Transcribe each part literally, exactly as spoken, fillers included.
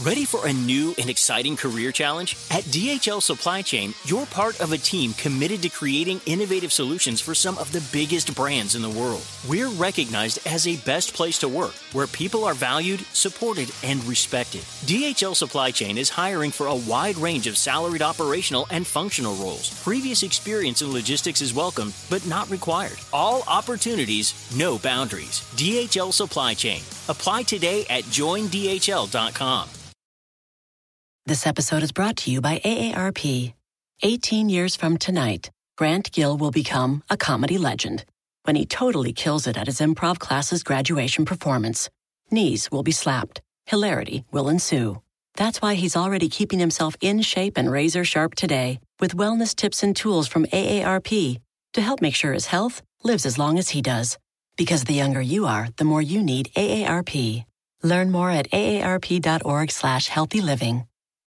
Ready for a new and exciting career challenge? At D H L Supply Chain, you're part of a team committed to creating innovative solutions for some of the biggest brands in the world. We're recognized as a best place to work, where people are valued, supported, and respected. D H L Supply Chain is hiring for a wide range of salaried operational and functional roles. Previous experience in logistics is welcome, but not required. All opportunities, no boundaries. D H L Supply Chain. Apply today at join D H L dot com. This episode is brought to you by A A R P. eighteen years from tonight, Grant Gill will become a comedy legend when he totally kills it at his improv class's graduation performance. Knees will be slapped. Hilarity will ensue. That's why he's already keeping himself in shape and razor sharp today with wellness tips and tools from A A R P to help make sure his health lives as long as he does. Because the younger you are, the more you need A A R P. Learn more at aarp.org slash healthy living.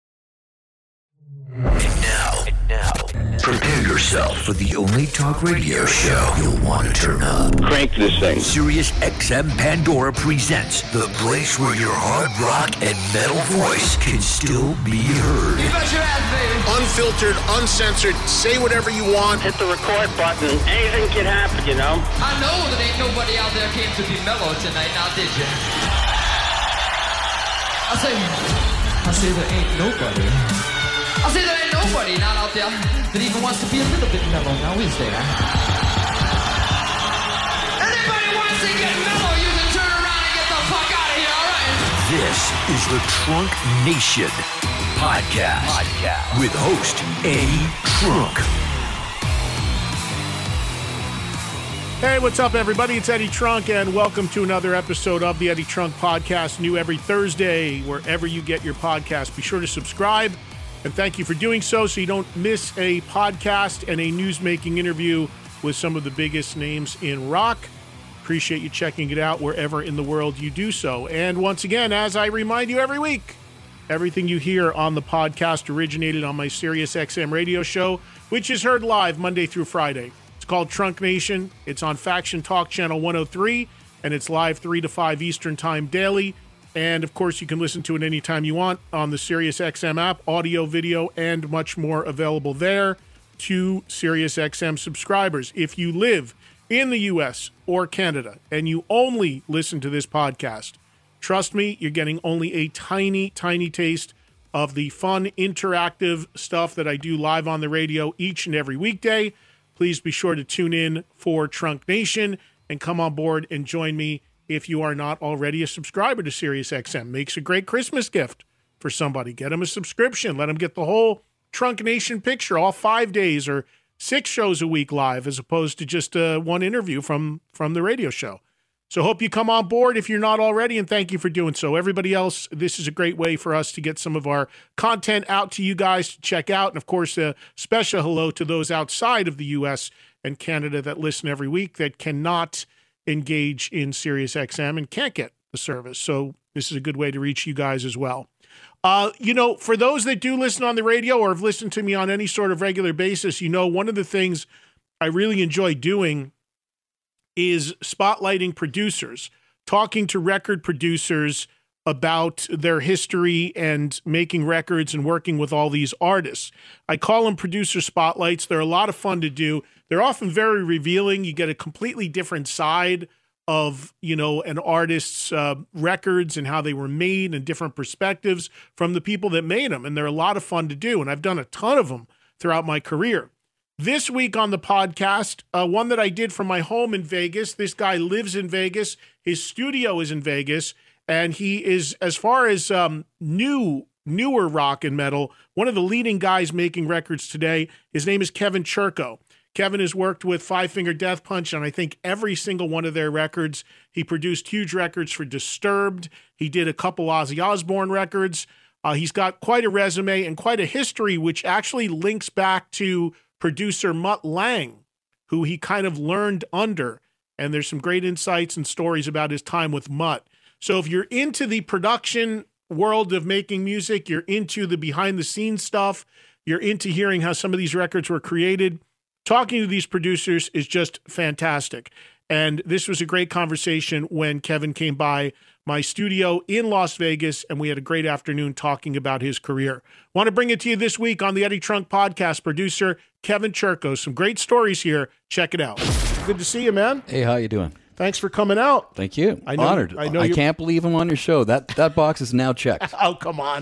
And now, and now, prepare yourself for the only talk radio show you'll want to turn up. Crank this thing. Sirius X M Pandora presents the place where your hard rock and metal voice can still be heard. You bet your ass, baby. Unfiltered, uncensored, say whatever you want. Hit the record button. Anything can happen, you know? I know that ain't nobody out there came to be mellow tonight, now did you? I say, I say there ain't nobody. I say there ain't nobody not out there that even wants to be a little bit mellow, now is there? Anybody wants to get mellow, you can turn around and get the fuck out of here, all right? This is the Trunk Nation Podcast, Podcast. With host Eddie Trunk. Hey, what's up, everybody? It's Eddie Trunk, and welcome to another episode of the Eddie Trunk Podcast, new every Thursday, wherever you get your podcast. Be sure to subscribe. And thank you for doing so, so you don't miss a podcast and a news-making interview with some of the biggest names in rock. Appreciate you checking it out wherever in the world you do so. And once again, as I remind you every week, everything you hear on the podcast originated on my Sirius X M radio show, which is heard live Monday through Friday. It's called Trunk Nation. It's on Faction Talk Channel one oh three, and it's live three to five Eastern Time daily. And, of course, you can listen to it anytime you want on the Sirius X M app, audio, video, and much more available there to Sirius X M subscribers. If you live in the U S or Canada and you only listen to this podcast, trust me, you're getting only a tiny, tiny taste of the fun, interactive stuff that I do live on the radio each and every weekday. Please be sure to tune in for Trunk Nation and come on board and join me if you are not already a subscriber to Sirius X M. Makes a great Christmas gift for somebody. Get them a subscription. Let them get the whole Trunk Nation picture, all five days or six shows a week live, as opposed to just uh, one interview from, from the radio show. So hope you come on board if you're not already, and thank you for doing so. Everybody else, this is a great way for us to get some of our content out to you guys to check out. And, of course, a special hello to those outside of the U S and Canada that listen every week that cannot engage in Sirius X M and can't get the service. So this is a good way to reach you guys as well. Uh, you know, for those that do listen on the radio or have listened to me on any sort of regular basis, you know, one of the things I really enjoy doing is spotlighting producers, talking to record producers about their history and making records and working with all these artists. I call them producer spotlights. They're a lot of fun to do. They're often very revealing. You get a completely different side of, you know, an artist's uh, records and how they were made and different perspectives from the people that made them. And they're a lot of fun to do. And I've done a ton of them throughout my career. This week on the podcast, uh, one that I did from my home in Vegas. This guy lives in Vegas. His studio is in Vegas. And he is, as far as um, new, newer rock and metal, one of the leading guys making records today. His name is Kevin Churko. Kevin has worked with Five Finger Death Punch on, I think, every single one of their records. He produced huge records for Disturbed. He did a couple Ozzy Osbourne records. Uh, he's got quite a resume and quite a history, which actually links back to producer Mutt Lange, who he kind of learned under. And there's some great insights and stories about his time with Mutt. So if you're into the production world of making music, you're into the behind-the-scenes stuff, you're into hearing how some of these records were created, talking to these producers is just fantastic. And this was a great conversation when Kevin came by my studio in Las Vegas, and we had a great afternoon talking about his career. Want to bring it to you this week on the Eddie Trunk Podcast. Producer Kevin Churko. Some great stories here. Check it out. Good to see you, man. Hey, how you doing? Thanks for coming out. Thank you. I know, Honored. I know. I you're... can't believe I'm on your show. That that box is now checked. Oh, come on.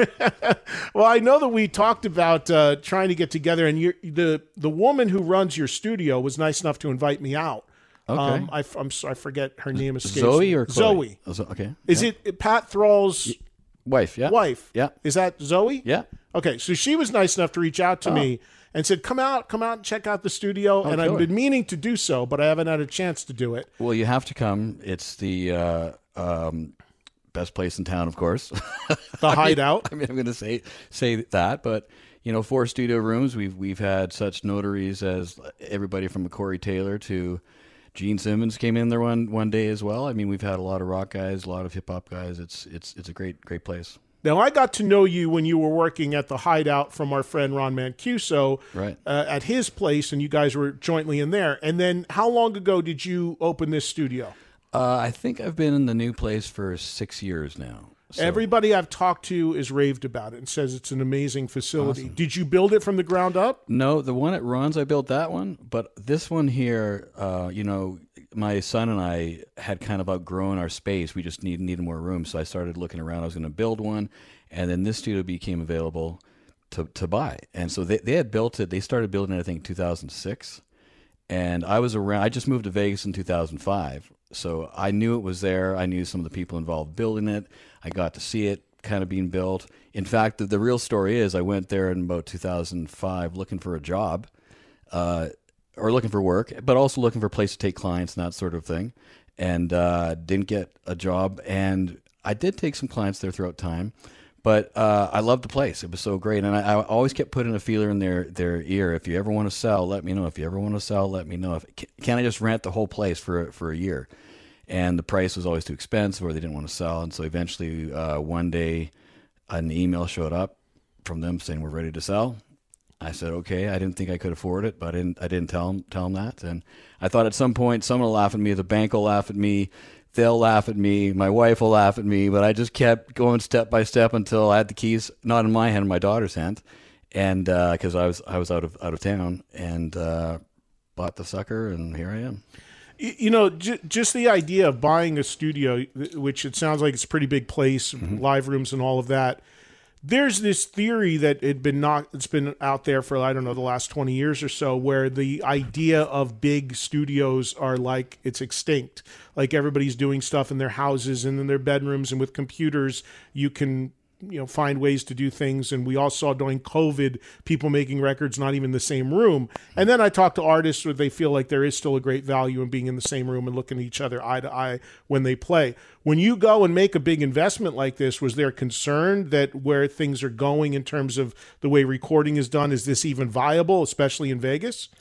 Well, I know that we talked about uh, trying to get together, and you're, the the woman who runs your studio was nice enough to invite me out. Okay. Um, I, I'm sorry, I forget her name. Escapes Zoe or Zoe? Chloe? Oh, so, okay. Is yeah. it Pat Thrall's wife? Yeah. Wife. Yeah. Is that Zoe? Yeah. Okay, so she was nice enough to reach out to oh. me and said, come out, come out and check out the studio. Oh, and killer. I've been meaning to do so, but I haven't had a chance to do it. Well, you have to come. It's the uh, um, best place in town, of course. The Hideout. I mean, I mean I'm going to say say that, but you know, four studio rooms. We've we've had such notaries as everybody from Corey Taylor to Gene Simmons came in there one one day as well. I mean, we've had a lot of rock guys, a lot of hip hop guys. It's it's it's a great great place. Now, I got to know you when you were working at the Hideout from our friend Ron Mancuso right. uh, at his place, and you guys were jointly in there. And then how long ago did you open this studio? Uh, I think I've been in the new place for six years now. So. Everybody I've talked to is raved about it and says it's an amazing facility. Awesome. Did you build it from the ground up? No, the one at Ron's, I built that one. But this one here, uh, you know, my son and I had kind of outgrown our space. We just need, needed more room. So I started looking around. I was going to build one. And then this studio became available to, to buy. And so they, they had built it. They started building it, I think, in two thousand six. And I was around. I just moved to Vegas in two thousand five. So I knew it was there. I knew some of the people involved building it. I got to see it kind of being built. In fact, the, the real story is I went there in about two thousand five looking for a job, uh, or looking for work, but also looking for a place to take clients and that sort of thing, and uh, didn't get a job. And I did take some clients there throughout time, but uh, I loved the place. It was so great. And I, I always kept putting a feeler in their, their ear. If you ever want to sell, let me know. If you ever want to sell, let me know. If, can I just rent the whole place for, for a year? And the price was always too expensive, or they didn't want to sell. And so eventually, uh, one day, an email showed up from them saying we're ready to sell. I said, okay. I didn't think I could afford it, but I didn't. I didn't tell them tell them that. And I thought at some point someone will laugh at me. The bank will laugh at me. They'll laugh at me. My wife will laugh at me. But I just kept going step by step until I had the keys not in my hand, in my daughter's hand, and because uh, I was I was out of out of town, and uh, bought the sucker, and here I am. You know, j- just the idea of buying a studio, which it sounds like it's a pretty big place, mm-hmm. live rooms and all of that. There's this theory that it been not, it's been out there for, I don't know, the last twenty years or so, where the idea of big studios are like, it's extinct. Like everybody's doing stuff in their houses and in their bedrooms, and with computers, you can, you know, find ways to do things. And we all saw during COVID, people making records not even in the same room. And then I talk to artists where they feel like there is still a great value in being in the same room and looking at each other eye to eye when they play. When you go and make a big investment like this, was there concern that where things are going in terms of the way recording is done, is this even viable, especially in Vegas?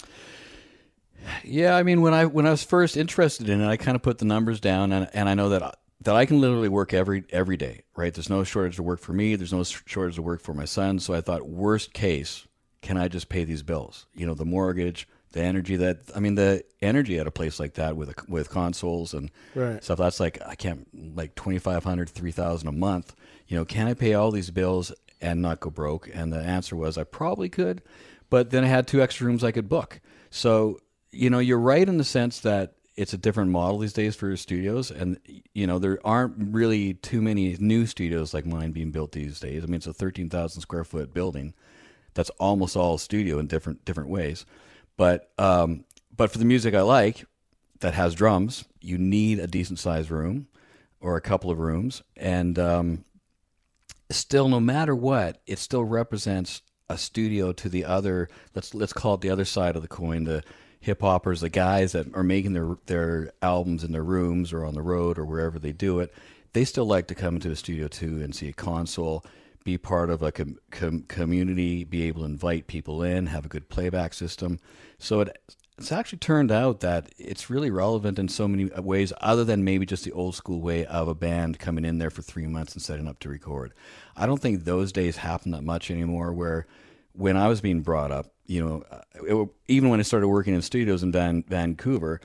Yeah, I mean, when I when I was first interested in it, I kind of put the numbers down, and, and I know that that I can literally work every every day, right? There's no shortage of work for me. There's no shortage of work for my son. So I thought, worst case, can I just pay these bills? You know, the mortgage, the energy that, I mean, the energy at a place like that with with consoles and right. stuff, that's like, I can't, like twenty-five hundred dollars, three thousand dollars a month. You know, can I pay all these bills and not go broke? And the answer was, I probably could, but then I had two extra rooms I could book. So, you know, you're right in the sense that it's a different model these days for studios, and you know there aren't really too many new studios like mine being built these days. I mean, it's a thirteen thousand square foot building that's almost all studio in different different ways. But um, but for the music I like, that has drums, you need a decent sized room or a couple of rooms, and um, still, no matter what, it still represents a studio to the other. Let's let's call it the other side of the coin. The hip hoppers, the guys that are making their their albums in their rooms or on the road or wherever they do it, they still like to come into a studio too and see a console, be part of a com- com- community, be able to invite people in, have a good playback system. So it it's actually turned out that it's really relevant in so many ways, other than maybe just the old school way of a band coming in there for three months and setting up to record. I don't think those days happen that much anymore, where when I was being brought up, you know, it, even when I started working in studios in Van, Vancouver,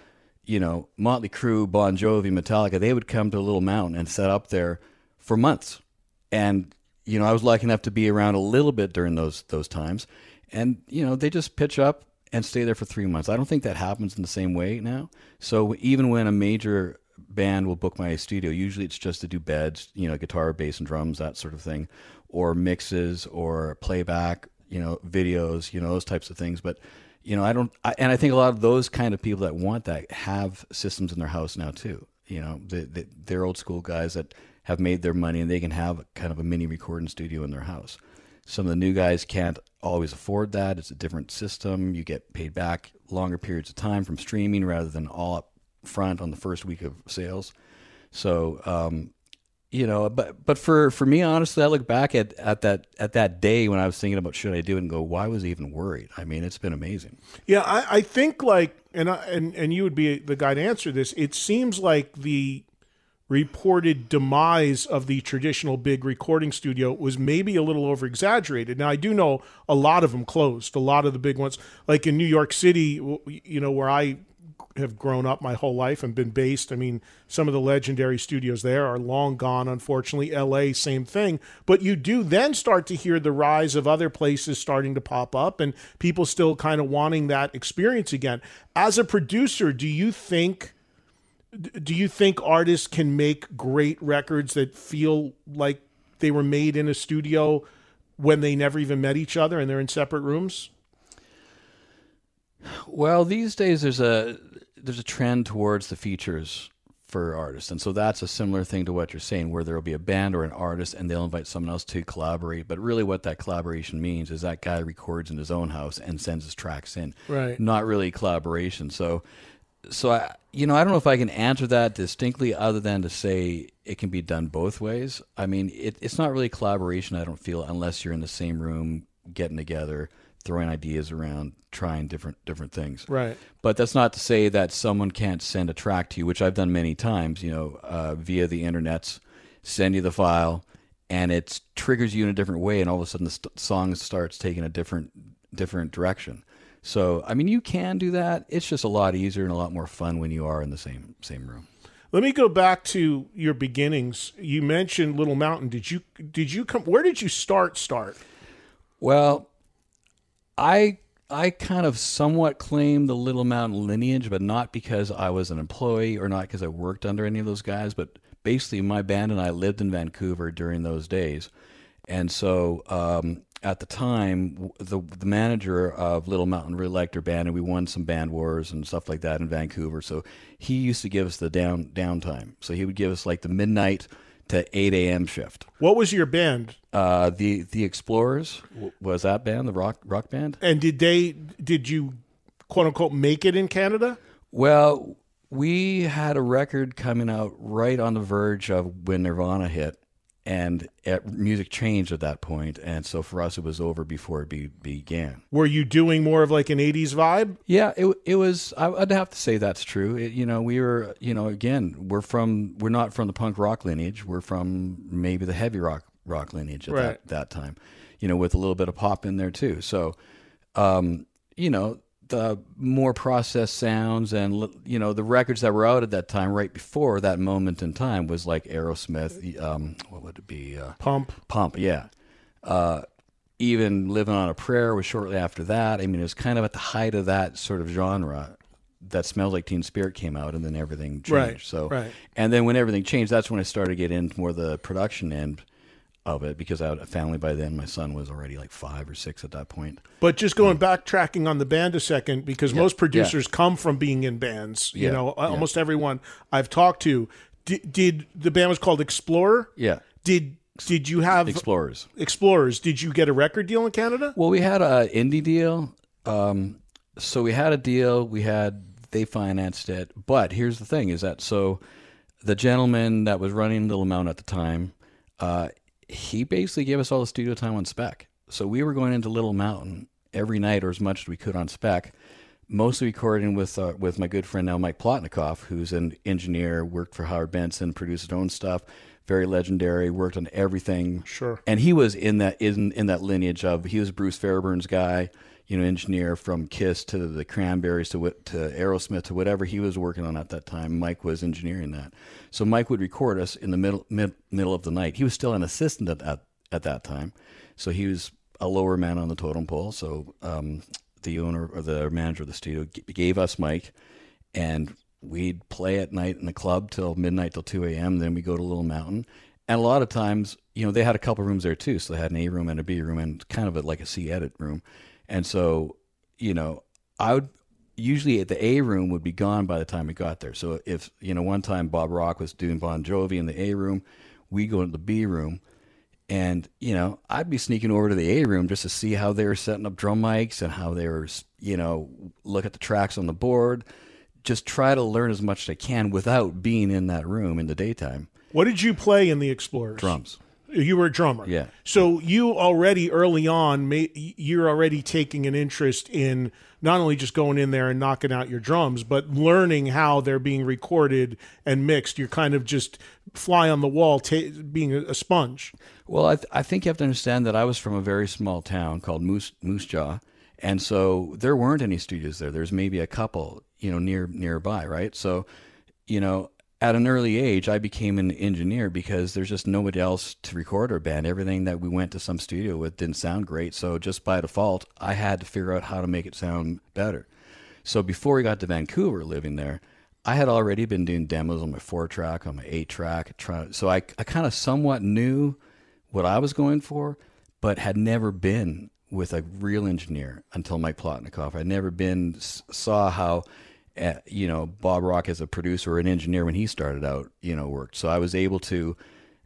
you know, Motley Crue, Bon Jovi, Metallica, they would come to Little Mountain and set up there for months. And, you know, I was lucky enough to be around a little bit during those those times. And, you know, they just pitch up and stay there for three months. I don't think that happens in the same way now. So even when a major band will book my studio, usually it's just to do beds, you know, guitar, bass, and drums, that sort of thing, or mixes or playback, you know, videos, you know, those types of things. But, you know, I don't, I, and I think a lot of those kind of people that want that have systems in their house now too. You know, they, they, they're old school guys that have made their money and they can have kind of a mini recording studio in their house. Some of the new guys can't always afford that. It's a different system. You get paid back longer periods of time from streaming rather than all up front on the first week of sales. So, um, you know, but but for, for me, honestly, I look back at, at that at that day when I was thinking about should I do it and go, why was I even worried? I mean, it's been amazing. Yeah, I, I think like, and, I, and and you would be the guy to answer this. It seems like the reported demise of the traditional big recording studio was maybe a little over-exaggerated. Now, I do know a lot of them closed, a lot of the big ones. Like in New York City, you know, where I have grown up my whole life and been based, I mean, some of the legendary studios there are long gone, unfortunately. L A, same thing. But you do then start to hear the rise of other places starting to pop up and people still kind of wanting that experience again. As a producer, do you think Do you think artists can make great records that feel like they were made in a studio when they never even met each other and they're in separate rooms? Well, these days there's a there's a trend towards the features for artists, and so that's a similar thing to what you're saying, where there will be a band or an artist and they'll invite someone else to collaborate. But really, what that collaboration means is that guy records in his own house and sends his tracks in, right? Not really collaboration. So. So, I, you know, I don't know if I can answer that distinctly other than to say it can be done both ways. I mean, it, it's not really collaboration, I don't feel, unless you're in the same room, getting together, throwing ideas around, trying different different things. Right. But that's not to say that someone can't send a track to you, which I've done many times, you know, uh, via the internets, send you the file, and it triggers you in a different way, and all of a sudden the st- song starts taking a different different direction. So, I mean, you can do that. It's just a lot easier and a lot more fun when you are in the same same room. Let me go back to your beginnings. You mentioned Little Mountain. Did you did you come? Where did you start? Start? Well, I I kind of somewhat claim the Little Mountain lineage, but not because I was an employee or not because I worked under any of those guys. But basically, my band and I lived in Vancouver during those days, and so. Um, At the time, the the manager of Little Mountain really liked our band, and we won some band wars and stuff like that in Vancouver. So he used to give us the down downtime. So he would give us like the midnight to eight a.m. shift. What was your band? Uh, the the Explorers was that band, the rock rock band. And did they did you quote unquote make it in Canada? Well, we had a record coming out right on the verge of when Nirvana hit. And music changed at that point, and so for us, it was over before it be, began. Were you doing more of like an eighties vibe? Yeah, it it was. I'd have to say that's true. It, you know, we were. You know, again, we're from. We're not from the punk rock lineage. We're from maybe the heavy rock rock lineage at right. that that time. You know, with a little bit of pop in there too. So, um, you know. The more processed sounds and, you know, the records that were out at that time, right before that moment in time, was like Aerosmith, um, what would it be? Uh, Pump. Pump, yeah. Uh, even Living on a Prayer was shortly after that. I mean, it was kind of at the height of that sort of genre that Smells Like Teen Spirit came out, and then everything changed. Right, so, right. And then when everything changed, that's when I started to get into more the production end of it, because I had a family by then. My son was already like five or six at that point. But just going um, backtracking on the band a second, because yeah, most producers yeah. come from being in bands. You yeah, know, yeah. almost everyone I've talked to. Did, did the band was called Explorer? Yeah. Did did you have Explorers? Explorers. Did you get a record deal in Canada? Well, we had an indie deal. Um, so we had a deal. We had they financed it. But here's the thing: is that so the gentleman that was running Little Mountain at the time. Uh, He basically gave us all the studio time on spec. So we were going into Little Mountain every night or as much as we could on spec, mostly recording with uh, with my good friend now, Mike Plotnikoff, who's an engineer, worked for Howard Benson, produced his own stuff, very legendary, worked on everything. Sure. And he was in that in in that lineage of, he was Bruce Fairbairn's guy, you know, engineer from Kiss to the Cranberries to to Aerosmith to whatever he was working on at that time. Mike was engineering that. So Mike would record us in the middle mid, middle of the night. He was still an assistant at, at at that time, so he was a lower man on the totem pole. So um, the owner or the manager of the studio g- gave us Mike, and we'd play at night in the club till midnight, till two a.m. Then we go to Little Mountain. And a lot of times, you know, they had a couple rooms there too. So they had an A room and a B room and kind of a, like a C edit room. And so, you know, I would usually the A room would be gone by the time we got there. So if, you know, one time Bob Rock was doing Bon Jovi in the A room, we go into the B room. And, you know, I'd be sneaking over to the A room just to see how they were setting up drum mics and how they were, you know, look at the tracks on the board. Just try to learn as much as I can without being in that room in the daytime. What did you play in the Explorers? Drums. You were a drummer. Yeah. So you already early on, you're already taking an interest in not only just going in there and knocking out your drums, but learning how they're being recorded and mixed. You're kind of just fly on the wall, ta- being a sponge. Well, I, th- I think you have to understand that I was from a very small town called Moose Moose Jaw, and so there weren't any studios there. There's maybe a couple, you know, near nearby, right? So, you know, at an early age, I became an engineer because there's just nobody else to record our band. Everything that we went to some studio with didn't sound great, so just by default, I had to figure out how to make it sound better. So before we got to Vancouver, living there, I had already been doing demos on my four-track, on my eight-track, trying, so I, I kind of somewhat knew what I was going for, but had never been with a real engineer until Mike Plotnikoff. I'd never been, saw how, uh, you know, Bob Rock as a producer or an engineer when he started out, you know, worked. So I was able to,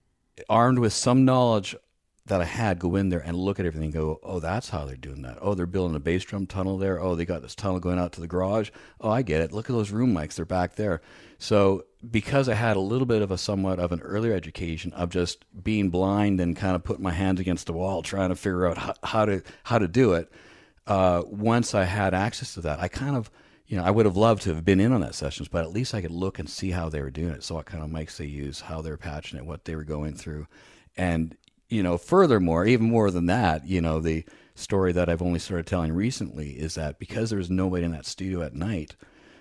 armed with some knowledge that I had, go in there and look at everything and go, oh, that's how they're doing that. Oh, they're building a bass drum tunnel there. Oh, they got this tunnel going out to the garage. Oh, I get it. Look at those room mics. They're back there. So because I had a little bit of a somewhat of an earlier education of just being blind and kind of putting my hands against the wall trying to figure out how, how to how to do it, uh, once I had access to that, I kind of, you know, I would have loved to have been in on that sessions, but at least I could look and see how they were doing it. So what kind of mics they use, how they're patching it, what they were going through. And, you know, furthermore, even more than that, you know, the story that I've only started telling recently is that because there was nobody in that studio at night,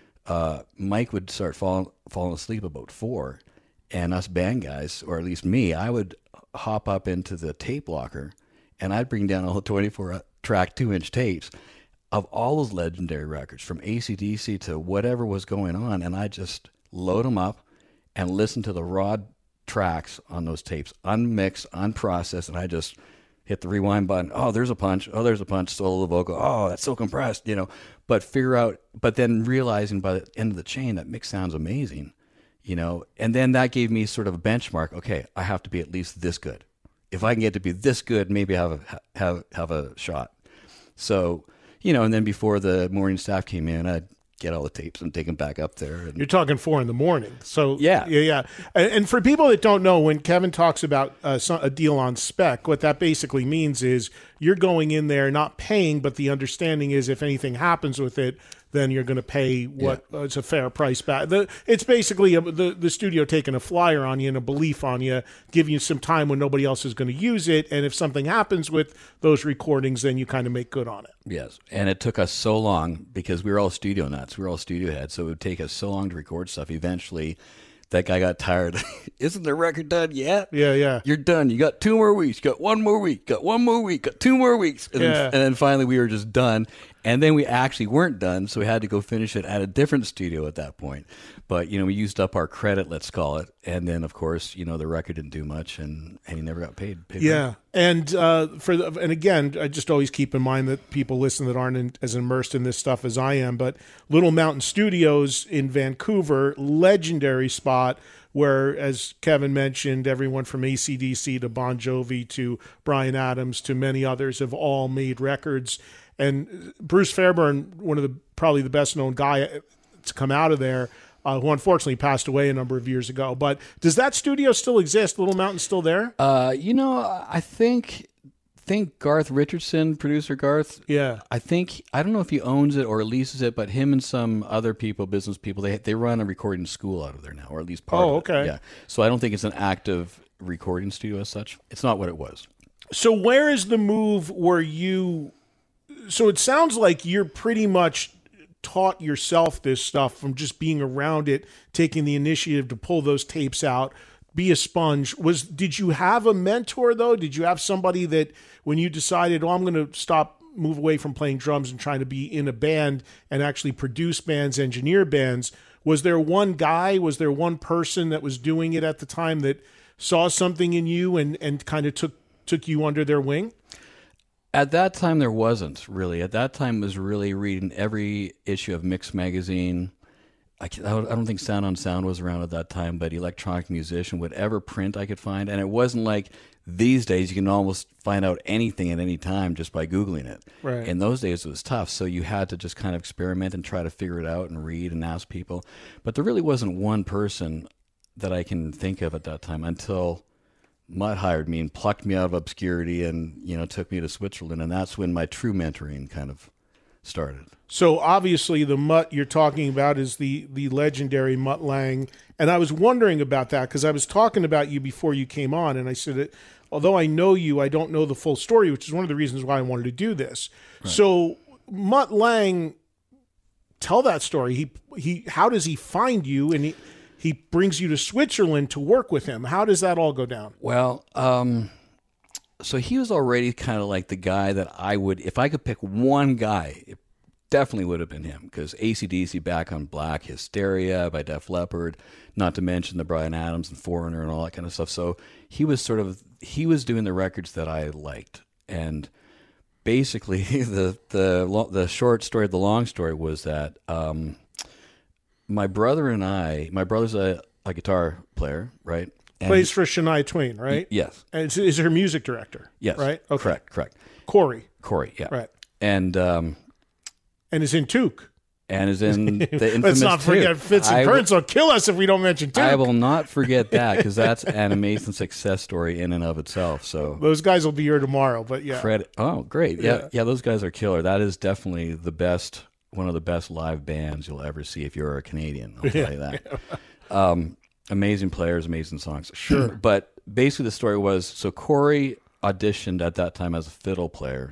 uh, Mike would start falling falling asleep about four, and us band guys, or at least me, I would hop up into the tape locker, and I'd bring down all the twenty-four track two-inch tapes of all those legendary records, from A C D C to whatever was going on, and I'd just load them up and listen to the raw tracks on those tapes, unmixed, unprocessed, and I just hit the rewind button. Oh, there's a punch. Oh, there's a punch. Solo the vocal. Oh, that's so compressed, you know. But figure out, but then realizing by the end of the chain that mix sounds amazing, you know. And then that gave me sort of a benchmark. Okay, I have to be at least this good. If I can get to be this good, maybe I have a, have have a shot. So, you know, and then before the morning staff came in, I'd get all the tapes and take them back up there. And you're talking four in the morning. So yeah, yeah, yeah. And, and for people that don't know, when Kevin talks about uh, a deal on spec, what that basically means is you're going in there not paying, but the understanding is if anything happens with it, then you're going to pay what yeah. uh, it's a fair price back. The, it's basically a, the the studio taking a flyer on you and a belief on you, giving you some time when nobody else is going to use it. And if something happens with those recordings, then you kind of make good on it. Yes, and it took us so long because we were all studio nuts. We were all studio heads, so it would take us so long to record stuff. Eventually, that guy got tired. Isn't the record done yet? Yeah, yeah. You're done. You got two more weeks. You got one more week. Got one more week. Got two more weeks. And, yeah. then, and then finally we were just done. And then we actually weren't done, so we had to go finish it at a different studio at that point. But, you know, we used up our credit, let's call it. And then, of course, you know, the record didn't do much, and, and he never got paid. paid yeah. And uh, for the, and again, I just always keep in mind that people listen that aren't in, as immersed in this stuff as I am. But Little Mountain Studios in Vancouver, legendary spot where, as Kevin mentioned, everyone from A C D C to Bon Jovi to Bryan Adams to many others have all made records. And Bruce Fairbairn, one of the probably the best known guy to come out of there, uh, who unfortunately passed away a number of years ago. But does that studio still exist? Little Mountain's still there? Uh, you know, I think think Garth Richardson, producer Garth. Yeah, I think I don't know if he owns it or leases it, but him and some other people, business people, they they run a recording school out of there now, or at least part. Oh, of it. okay. Yeah, so I don't think it's an active recording studio as such. It's not what it was. So where is the move where you... So it sounds like you're pretty much taught yourself this stuff from just being around it, taking the initiative to pull those tapes out, be a sponge. Was Did you have a mentor, though? Did you have somebody that when you decided, oh, I'm going to stop, move away from playing drums and trying to be in a band and actually produce bands, engineer bands, was there one guy, was there one person that was doing it at the time that saw something in you and, and kind of took took you under their wing? At that time, there wasn't really. At that time, was really reading every issue of Mix magazine. I, I don't think Sound on Sound was around at that time, but Electronic Musician, whatever print I could find. And it wasn't like these days you can almost find out anything at any time just by Googling it. Right. In those days, it was tough. So you had to just kind of experiment and try to figure it out and read and ask people. But there really wasn't one person that I can think of at that time until Mutt hired me and plucked me out of obscurity and, you know, took me to Switzerland. And that's when my true mentoring kind of started. So obviously the Mutt you're talking about is the the legendary Mutt Lange. And I was wondering about that because I was talking about you before you came on. And I said, that, although I know you, I don't know the full story, which is one of the reasons why I wanted to do this. Right. So Mutt Lange, tell that story. He he. How does he find you? And he... He brings you to Switzerland to work with him. How does that all go down? Well, um, so he was already kind of like the guy that I would, if I could pick one guy, it definitely would have been him. Because A C D C, Back on Black, Hysteria by Def Leppard, not to mention the Bryan Adams and Foreigner and all that kind of stuff. So he was sort of, he was doing the records that I liked. And basically, the the the short story, the long story was that... Um, My brother and I, my brother's a, a guitar player, right? And plays for Shania Twain, right? Y- yes. And is, is her music director? Yes. Right? Okay. Correct, correct. Corey. Corey, yeah. Right. And um, and is in Took. And is in the infamous Let's not forget Fitz and Prince will kill us if we don't mention Took. I will not forget that because that's an amazing success story in and of itself. So those guys will be here tomorrow, but yeah. Credit. Oh, great. Yeah, yeah, yeah, those guys are killer. That is definitely the best, one of the best live bands you'll ever see if you're a Canadian. I'll tell you that. Um, amazing players, amazing songs. Sure. But basically the story was, so Corey auditioned at that time as a fiddle player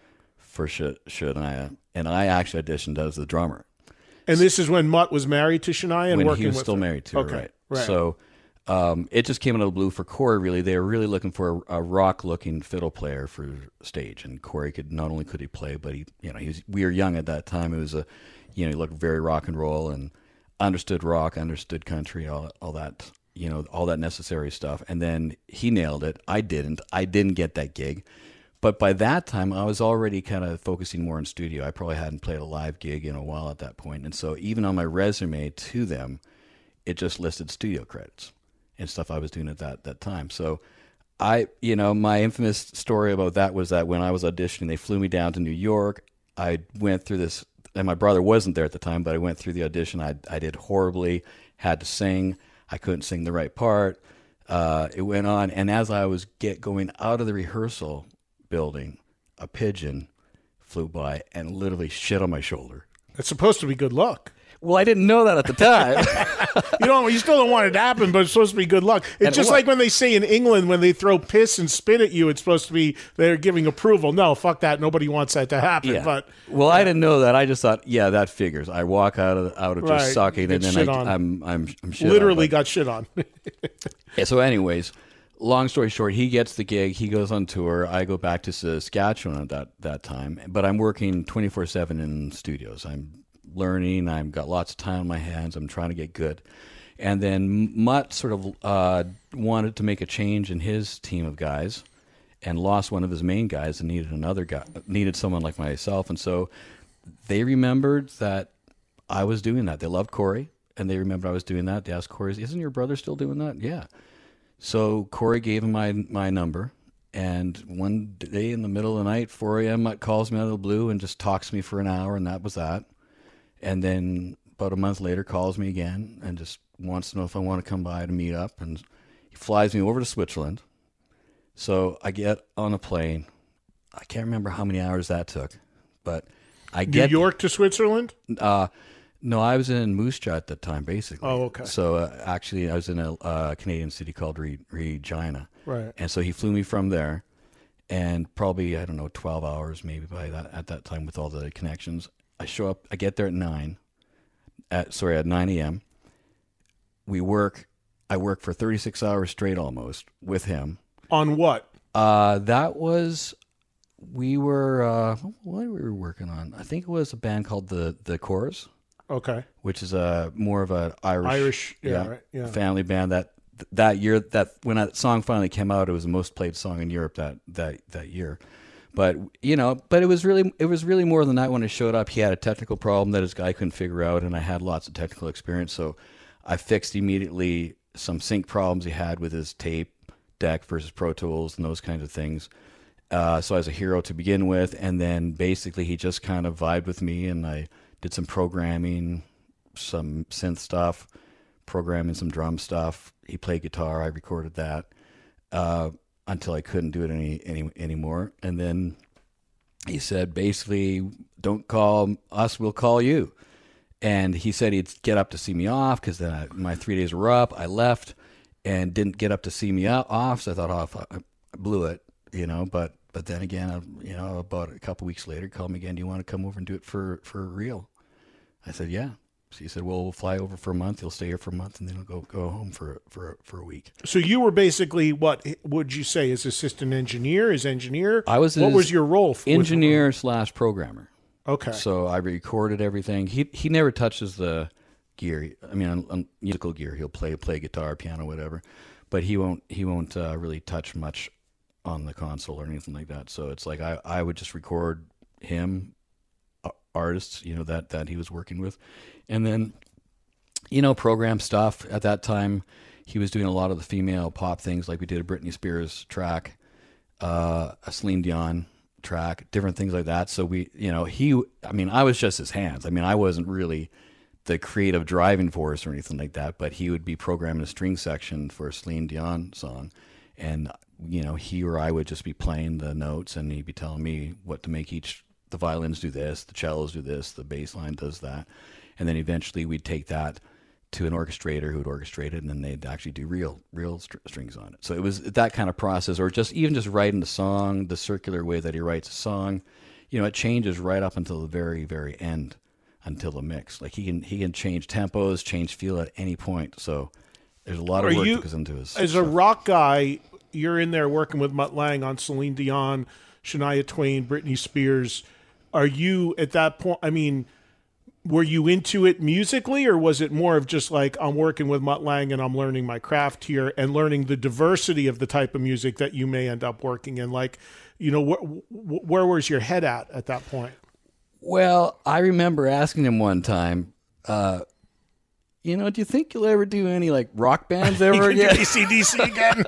for Sh- Shania, and I actually auditioned as the drummer. And this is when Mutt was married to Shania and when working he was with still her. married to her, okay. right. right. So um, it just came out of the blue for Corey, really. They were really looking for a, a rock-looking fiddle player for stage, and Corey could, not only could he play, but he, you know, he was, we were young at that time. It was a, you know, he looked very rock and roll and understood rock, understood country, all all that, you know, all that necessary stuff. And then he nailed it. I didn't. I didn't get that gig. But by that time, I was already kind of focusing more on studio. I probably hadn't played a live gig in a while at that point. And so even on my resume to them, it just listed studio credits and stuff I was doing at that, that time. So I, you know, my infamous story about that was that when I was auditioning, they flew me down to New York. I went through this, and my brother wasn't there at the time, but I went through the audition. I, I did horribly, had to sing. I couldn't sing the right part. Uh, it went on. And as I was get going out of the rehearsal building, a pigeon flew by and literally shit on my shoulder. It's supposed to be good luck. Well, I didn't know that at the time. you don't. You still don't want it to happen, but it's supposed to be good luck. It's And just what? like when they say in England, when they throw piss and spit at you, it's supposed to be they're giving approval. No, fuck that. Nobody wants that to happen. Yeah. But well, I didn't know that. I just thought, yeah, that figures. I walk out of out of just Right. sucking, Get and then shit I, on. I'm I'm I'm shit literally on, got shit on. but- Yeah, so, anyways, long story short, he gets the gig. He goes on tour. I go back to Saskatchewan at that that time, but I'm working twenty-four seven in studios. I'm learning. I've got lots of time on my hands. I'm trying to get good. And then Mutt sort of uh, wanted to make a change in his team of guys and lost one of his main guys and needed another guy, needed someone like myself. And so they remembered that I was doing that. They loved Corey, and they remembered I was doing that. They asked Corey, isn't your brother still doing that? Yeah. So Corey gave him my my number. And one day in the middle of the night, four a.m., Mutt calls me out of the blue and just talks to me for an hour, and that was that. And then about a month later calls me again and just wants to know if I want to come by to meet up. And he flies me over to Switzerland. So I get on a plane. I can't remember how many hours that took, but I New get York to Switzerland. Uh, No, I was in Moose Jaw at that time, basically. Oh, okay. So uh, actually, I was in a uh, Canadian city called Re- Regina. Right. And so he flew me from there, and probably, I don't know, twelve hours maybe by that at that time with all the connections. I show up, I get there at nine, at sorry, at nine a.m. We work, I work for thirty-six hours straight almost with him. On what? Uh, that was, we were, uh, what were we working on? I think it was a band called The The Corrs. Okay. Which is a more of an Irish, Irish, yeah, yeah, right, yeah. family band. That that year, that when that song finally came out, it was the most played song in Europe that that that year. But you know, but it was really it was really more than that. When I showed up, he had a technical problem that his guy couldn't figure out, and I had lots of technical experience, so I fixed immediately some sync problems he had with his tape deck versus Pro Tools and those kinds of things. Uh, so I was a hero to begin with, and then basically he just kind of vibed with me, and I did some programming, some synth stuff, programming some drum stuff. He played guitar. I recorded that uh, until I couldn't do it any, any anymore. And then he said, basically, don't call us, we'll call you. And he said he'd get up to see me off because then my three days were up. I left and didn't get up to see me off. So I thought, oh, I blew it, you know, but but then again, you know, about a couple weeks later, he called me again. Do you want to come over and do it for, for real? I said, yeah. So he said, well, we'll fly over for a month. He'll stay here for a month, and then he'll go go home for for for a week. So you were basically, what would you say, as assistant engineer, as engineer? I was. What was your role? Engineer slash programmer. Okay. So I recorded everything. He he never touches the gear. I mean, on, on musical gear, he'll play play guitar, piano, whatever, but he won't he won't uh, really touch much on the console or anything like that. So it's like I I would just record him. Artists, you know, that that he was working with, and then, you know, program stuff. At that time, he was doing a lot of the female pop things, like we did a Britney Spears track, uh, a Celine Dion track, different things like that. So we, you know, he, I mean, I was just his hands. I mean, I wasn't really the creative driving force or anything like that, but he would be programming a string section for a Celine Dion song, and you know, he or I would just be playing the notes, and he'd be telling me what to make each. The violins do this, the cellos do this, the bass line does that. And then eventually we'd take that to an orchestrator who would orchestrate it, and then they'd actually do real real str- strings on it. So it was that kind of process, or just even just writing the song, the circular way that he writes a song. You know, it changes right up until the very, very end, until the mix. Like he can he can change tempos, change feel at any point. So there's a lot of Are work you, that goes into his As stuff. a rock guy, you're in there working with Mutt Lange on Celine Dion, Shania Twain, Britney Spears. Are you at that point, I mean, were you into it musically, or was it more of just like, I'm working with Mutt Lange and I'm learning my craft here and learning the diversity of the type of music that you may end up working in? Like, you know, wh- wh- where was your head at at that point? Well, I remember asking him one time, uh, you know, do you think you'll ever do any like rock bands ever again? A C D C again?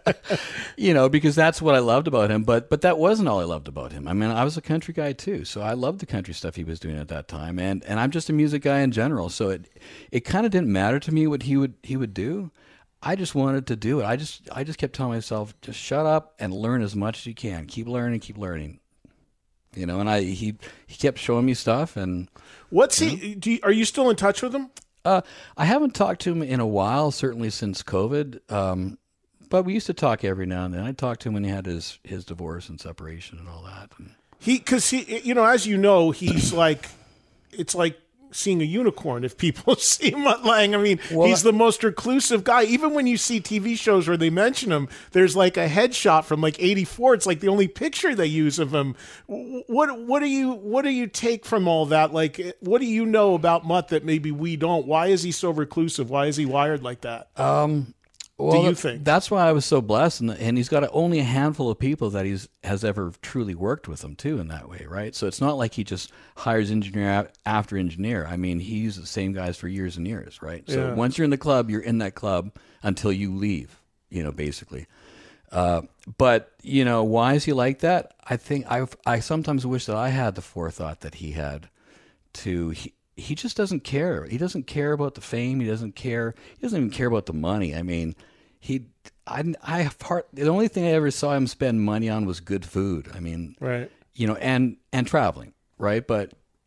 You know, because that's what I loved about him. But but that wasn't all I loved about him. I mean, I was a country guy too, so I loved the country stuff he was doing at that time, and and I'm just a music guy in general. So it it kind of didn't matter to me what he would he would do. I just wanted to do it. I just I just kept telling myself, just shut up and learn as much as you can. Keep learning, keep learning. You know, and I he he kept showing me stuff. And what's he? Do you, are you still in touch with him? Uh, I haven't talked to him in a while, certainly since COVID. Um, but we used to talk every now and then. I talked to him when he had his, his divorce and separation and all that. And he, because he, you know, as you know, he's like, it's like seeing a unicorn if people see Mutt Lange. I mean, well, he's the most reclusive guy. Even when you see T V shows where they mention him, there's like a headshot from like eighty-four. It's like the only picture they use of him. What what do you what do you take from all that? Like, what do you know about Mutt that maybe we don't? Why is he so reclusive? Why is he wired like that? Um, well, do you think? That's why I was so blessed, and, and he's got only a handful of people that he's has ever truly worked with him too in that way, right? So it's not like he just hires engineer after engineer. I mean, he used the same guys for years and years, right? So Yeah. once you're in the club, you're in that club until you leave, you know, basically. Uh, but you know, why is he like that? I think I I sometimes wish that I had the forethought that he had. To he, he just doesn't care. He doesn't care about the fame. He doesn't care. He doesn't even care about the money. I mean, he I I part the only thing I ever saw him spend money on was good food. I mean, Right. you know, and and traveling, right? But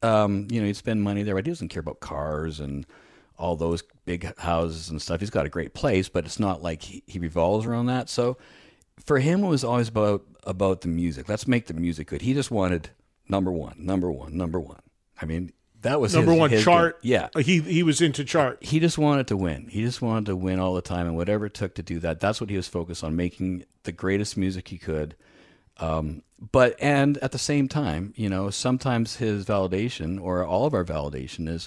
Um, you know, he'd spend money there, but he doesn't care about cars and all those big houses and stuff. He's got a great place, but it's not like he, he revolves around that. So for him, it was always about about the music. Let's make the music good. He just wanted number one, number one, number one. I mean, that was number his, one his chart. Game. Yeah, he he was into chart. He just wanted to win. He just wanted to win all the time, and whatever it took to do that. That's what he was focused on, making the greatest music he could. Um, but and at the same time, you know, sometimes his validation, or all of our validation, is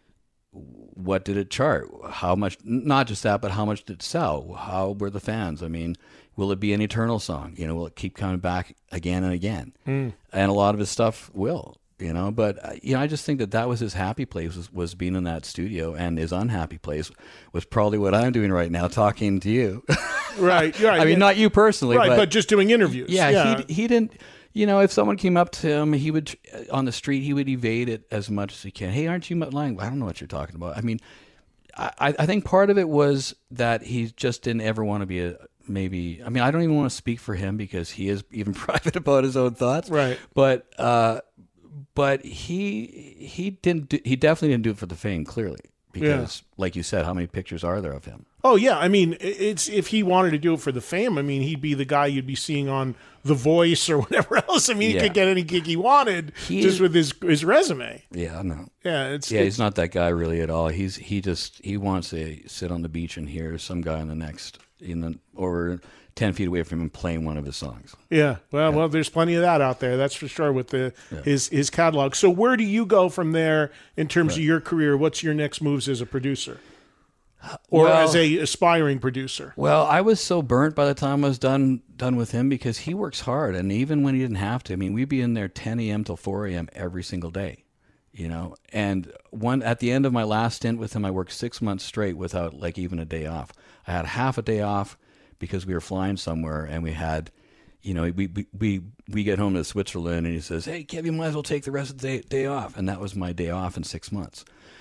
what did it chart? How much? Not just that, but how much did it sell? How were the fans? I mean, will it be an eternal song? You know, will it keep coming back again and again? Mm. And a lot of his stuff will. You know, but uh, you know, I just think that that was his happy place, was, was being in that studio, and his unhappy place was probably what I'm doing right now, talking to you. Right, right. I mean, yeah. not you personally, right? But, but just doing interviews. Yeah, yeah. he he didn't. You know, if someone came up to him, he would on the street, he would evade it as much as he can. Hey, aren't you lying? I don't know what you're talking about. I mean, I I think part of it was that he just didn't ever want to be a. Maybe, I mean, I don't even want to speak for him because he is even private about his own thoughts. Right. But. uh But he he didn't do, he definitely didn't do it for the fame, clearly, because yeah. like you said, how many pictures are there of him? Oh yeah, I mean, it's if he wanted to do it for the fame, I mean, he'd be the guy you'd be seeing on The Voice or whatever else. I mean, yeah. he could get any gig he wanted he just is, with his his resume. Yeah, I know. Yeah, it's yeah, it's, he's not that guy really at all. He's he just he wants to sit on the beach and hear some guy in the next in the or. ten feet away from him playing one of his songs. Yeah, well, yeah. well, there's plenty of that out there, that's for sure, with the yeah. his his catalog. So where do you go from there in terms right. of your career? What's your next moves as a producer? Or well, as a aspiring producer? Well, I was so burnt by the time I was done done with him because he works hard, and even when he didn't have to, I mean, we'd be in there ten a.m. till four a.m. every single day, you know. And one at the end of my last stint with him, I worked six months straight without like even a day off. I had half a day off because we were flying somewhere, and we had, you know, we we we, we get home to Switzerland, and he says, "Hey, Kev, you might as well take the rest of the day, day off," and that was my day off in six months.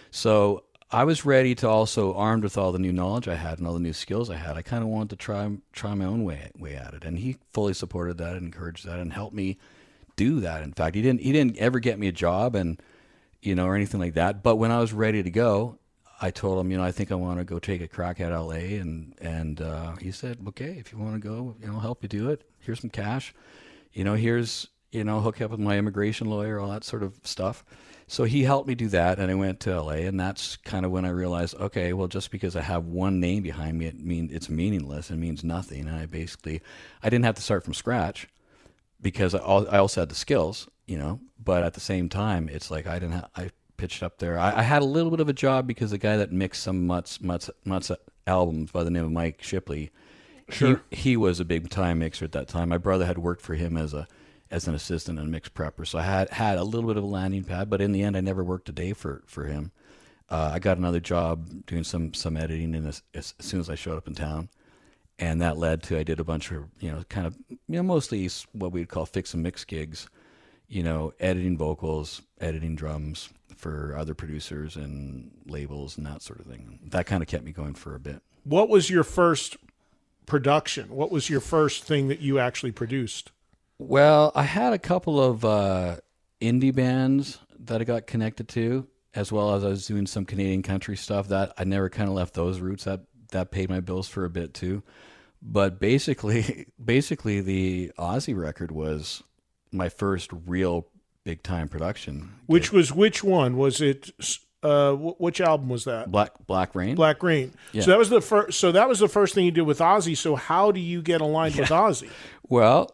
So I was ready to also, armed with all the new knowledge I had and all the new skills I had, I kind of wanted to try try my own way way at it, and he fully supported that and encouraged that and helped me do that. In fact, he didn't he didn't ever get me a job and you know or anything like that. But when I was ready to go, I told him, you know, I think I want to go take a crack at L A, and and uh, he said, okay, if you want to go, you know, I'll help you do it. Here's some cash, you know, here's, you know, hook you up with my immigration lawyer, all that sort of stuff. So he helped me do that, and I went to L A, and that's kind of when I realized, okay, well, just because I have one name behind me, it mean it's meaningless. It means nothing. And I basically, I didn't have to start from scratch because I, I also had the skills, you know, but at the same time, it's like I didn't have, I pitched up there. I, I had a little bit of a job because the guy that mixed some Mutts, Mutts, Mutts albums by the name of Mike Shipley, sure. he, he was a big time mixer at that time. My brother had worked for him as a as an assistant and mix prepper. So I had, had a little bit of a landing pad, but in the end, I never worked a day for, for him. Uh, I got another job doing some, some editing in as, as soon as I showed up in town. And that led to, I did a bunch of, you know, kind of, you know, mostly what we'd call fix and mix gigs, you know, editing vocals, editing drums for other producers and labels and that sort of thing. That kind of kept me going for a bit. What was your first production? What was your first thing that you actually produced? Well, I had a couple of uh, indie bands that I got connected to, as well as I was doing some Canadian country stuff. That I never kind of left those roots. That that paid my bills for a bit too. But basically, basically, the Ozzy record was my first real big time production. Which was which one was it? Uh, which album was that? Black Black Rain. Black Rain. Yeah. So that was the first. So that was the first thing you did with Ozzy. So how do you get aligned yeah. with Ozzy? Well.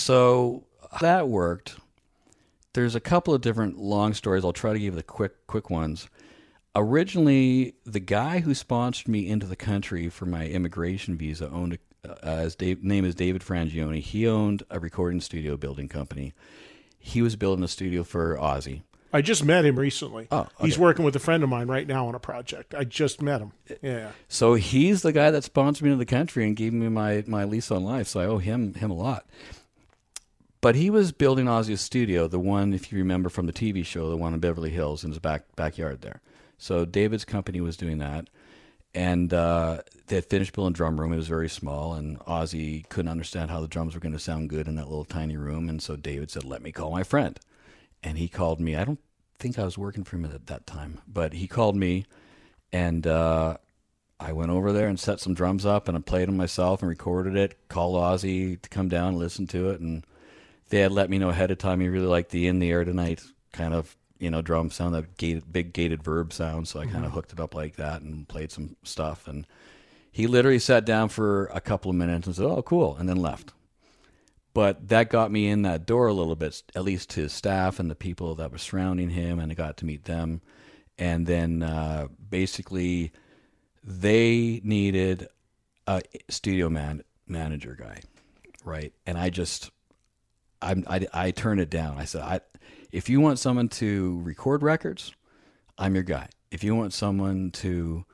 So that worked. There's a couple of different long stories. I'll try to give the quick quick ones. Originally, the guy who sponsored me into the country for my immigration visa owned, a, uh, his Dave, name is David Frangione. He owned a recording studio building company. He was building a studio for Ozzy. I just met him recently. Oh, okay. He's working with a friend of mine right now on a project. I just met him. Yeah. So he's the guy that sponsored me into the country and gave me my, my lease on life. So I owe him him a lot. But he was building Ozzy's studio, the one, if you remember from the T V show, the one in Beverly Hills in his back backyard there. So David's company was doing that. And uh, they had finished building a drum room. It was very small, and Ozzy couldn't understand how the drums were going to sound good in that little tiny room. And so David said, let me call my friend. And he called me. I don't think I was working for him at that time, but he called me, and uh, I went over there and set some drums up, and I played them myself and recorded it, called Ozzy to come down and listen to it, and they had let me know ahead of time he really liked the In the Air Tonight kind of, you know, drum sound, that gated, big gated verb sound, so I mm-hmm. kind of hooked it up like that and played some stuff, and he literally sat down for a couple of minutes and said, oh, cool, and then left. But that got me in that door a little bit, at least to his staff and the people that were surrounding him, and I got to meet them. And then uh, basically they needed a studio man manager guy, right? And I just, I, I, I turned it down. I said, I, if you want someone to record records, I'm your guy. If you want someone to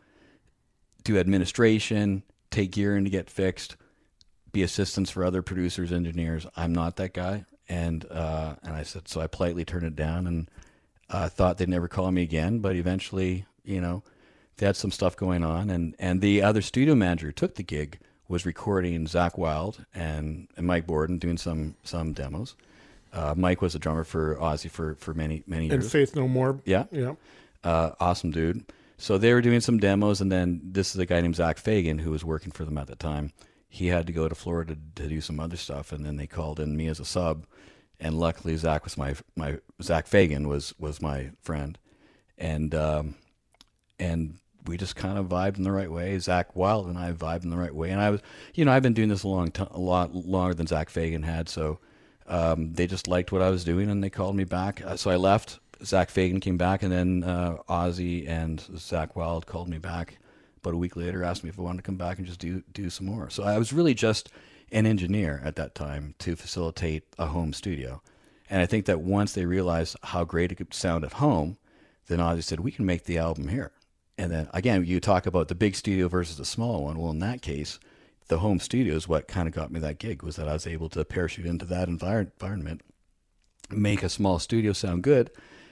do administration, take gear in to get fixed, be assistants for other producers, engineers, I'm not that guy. And uh, and I said, so I politely turned it down, and I uh, thought they'd never call me again. But eventually, you know, they had some stuff going on. And, and the other studio manager who took the gig was recording Zakk Wylde and, and Mike Borden doing some some demos. Uh, Mike was a drummer for Ozzy for, for many, many years. And Faith No More. Yeah. Yeah. Uh, awesome dude. So they were doing some demos, and then this is a guy named Zach Fagan who was working for them at the time. He had to go to Florida to do some other stuff, and then they called in me as a sub. And luckily, Zach was my my Zach Fagan was was my friend, and um, and we just kind of vibed in the right way. Zakk Wylde and I vibed in the right way, and I was, you know, I've been doing this a long time, a lot longer than Zach Fagan had, so um, they just liked what I was doing, and they called me back. So I left. Zach Fagan came back, and then uh, Ozzy and Zakk Wylde called me back about a week later, asked me if I wanted to come back and just do do some more. So I was really just an engineer at that time to facilitate a home studio. And I think that once they realized how great it could sound at home, then Ozzy said, we can make the album here. And then, again, you talk about the big studio versus the small one. Well, in that case, the home studio is what kind of got me that gig, was that I was able to parachute into that envir- environment, make a small studio sound good,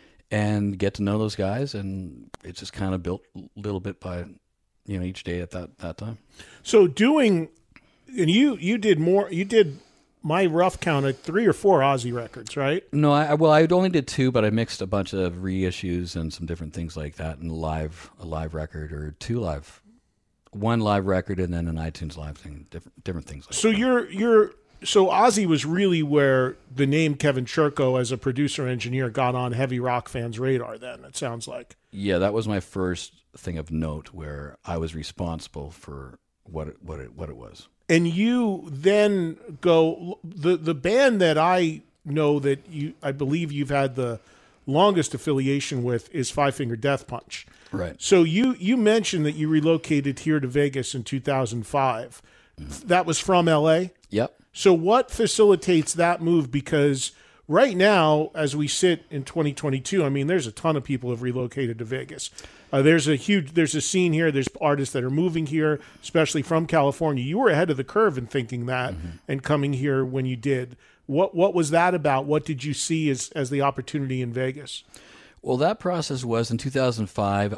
and get to know those guys. And it just kind of built a little bit by, you know, each day at that, that time. So doing, and you, you did more, you did my rough count of three or four Ozzy records, right? No, I, well, I only did two, but I mixed a bunch of reissues and some different things like that, and live, a live record or two live, one live record and then an iTunes live thing, different, different things like so that. So you're, you're, so Ozzy was really where the name Kevin Churko as a producer engineer got on heavy rock fans' radar then, it sounds like. Yeah, that was my first thing of note where I was responsible for what it, what it, what it was. And you then go, the the band that I know that you, I believe you've had the longest affiliation with is Five Finger Death Punch. Right. So you, you mentioned that you relocated here to Vegas in two thousand five. Mm-hmm. That was from L A? Yep. So what facilitates that move? Because right now, as we sit in twenty twenty-two, I mean, there's a ton of people who have relocated to Vegas. Uh, there's a huge, there's a scene here. There's artists that are moving here, especially from California. You were ahead of the curve in thinking that mm-hmm. and coming here when you did. What what was that about? What did you see as as the opportunity in Vegas? Well, that process was in two thousand five.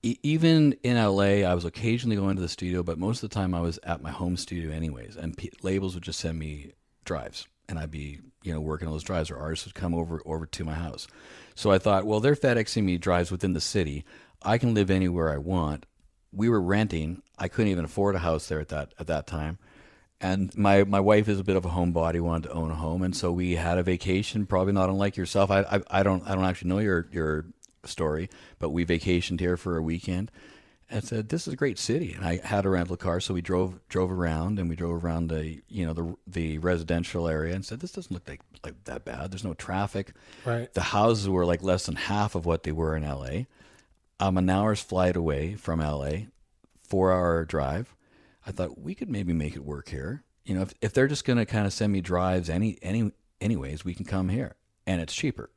Even in L A, I was occasionally going to the studio, but most of the time I was at my home studio anyways. And p- labels would just send me drives, and I'd be, you know, working on those drives, or artists would come over over to my house. So I thought, well, they're FedExing me drives within the city. I can live anywhere I want. We were renting. I couldn't even afford a house there at that at that time. And my, my wife is a bit of a homebody, wanted to own a home, and so we had a vacation, probably not unlike yourself. I I, I don't I don't actually know your your story, but we vacationed here for a weekend and said, this is a great city. And I had a rental car, so we drove drove around, and we drove around the you know the the residential area and said, this doesn't look like, like that bad. There's no traffic. Right. The houses were like less than half of what they were in L A. I'm an hour's flight away from L A, four-hour drive. I thought we could maybe make it work here. You know, if if they're just going to kind of send me drives any any anyways, we can come here, and it's cheaper.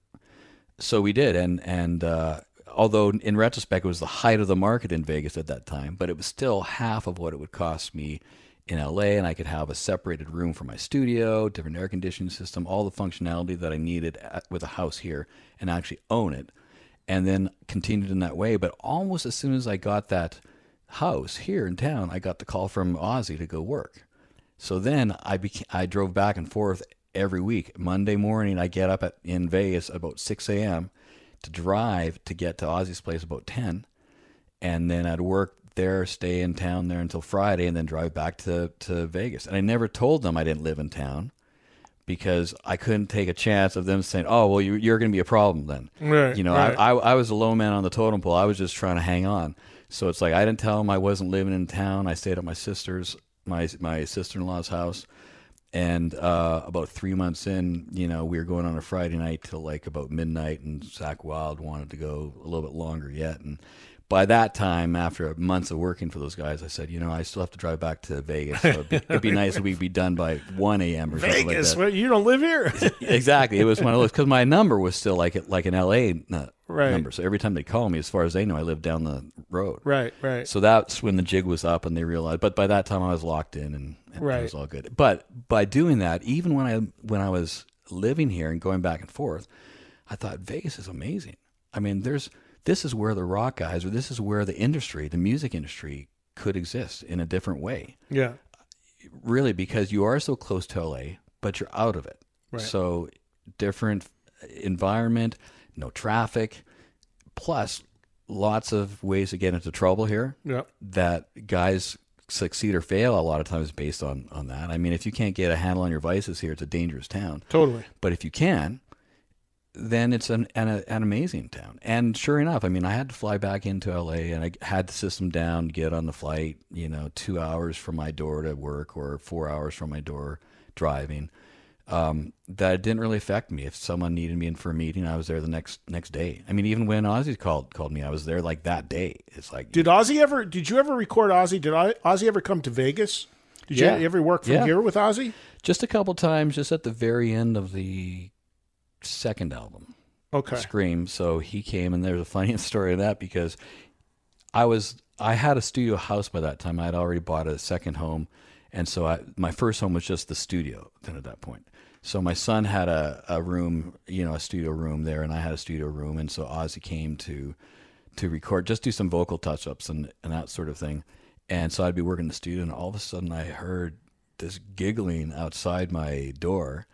So we did, and and uh, although in retrospect it was the height of the market in Vegas at that time, but it was still half of what it would cost me in L A, and I could have a separated room for my studio, different air conditioning system, all the functionality that I needed at, with a house here, and actually own it. And then continued in that way. But almost as soon as I got that house here in town, I got the call from Ozzy to go work. So then I beca- I drove back and forth every week. Monday morning, I get up at in Vegas about six a.m., to drive to get to Ozzy's place about ten, and then I'd work there, stay in town there until Friday, and then drive back to, to Vegas. And I never told them I didn't live in town because I couldn't take a chance of them saying, oh, well, you, you're going to be a problem then. Right, you know, right. I, I, I was a low man on the totem pole. I was just trying to hang on. So it's like I didn't tell them I wasn't living in town. I stayed at my sister's, my my sister-in-law's house. And uh, about three months in, you know, we were going on a Friday night till like about midnight, and Zach Wilde wanted to go a little bit longer yet. And by that time, after months of working for those guys, I said, you know, I still have to drive back to Vegas. So it'd, be, it'd be nice if we'd be done by one a.m. or Vegas, something like that. Well, you don't live here. Exactly. It was one of those, because my number was still like like an L A uh, right. number. So every time they call me, as far as they know, I live down the road. Right, right. So that's when the jig was up, and they realized. But by that time, I was locked in, and, and right. it was all good. But by doing that, even when I when I was living here and going back and forth, I thought Vegas is amazing. I mean, there's this is where the rock guys, or this is where the industry, the music industry, could exist in a different way. Yeah. Really, because you are so close to L A, but you're out of it. Right. So different environment, no traffic, plus lots of ways to get into trouble here. Yeah. That guys succeed or fail a lot of times based on, on that. I mean, if you can't get a handle on your vices here, it's a dangerous town. Totally. But if you can, then it's an, an an amazing town. And sure enough, I mean, I had to fly back into L A, and I had the system down, get on the flight, you know, two hours from my door to work, or four hours from my door driving. Um, that didn't really affect me. If someone needed me in for a meeting, I was there the next next day. I mean, even when Ozzy called called me, I was there like that day. It's like, did Ozzy ever? Did you ever record Ozzy? Did I, Ozzy ever come to Vegas? Did yeah. you ever work from yeah. here with Ozzy? Just a couple times, just at the very end of the second album, okay, Scream. So he came, and there's a funny story of that, because I was I had a studio house by that time. I had already bought a second home, and so I, my first home was just the studio then at that point. So my son had a, a room, you know, a studio room there, and I had a studio room, and so Ozzy came to to record, just do some vocal touch-ups and, and that sort of thing. And so I'd be working in the studio, and all of a sudden I heard this giggling outside my door.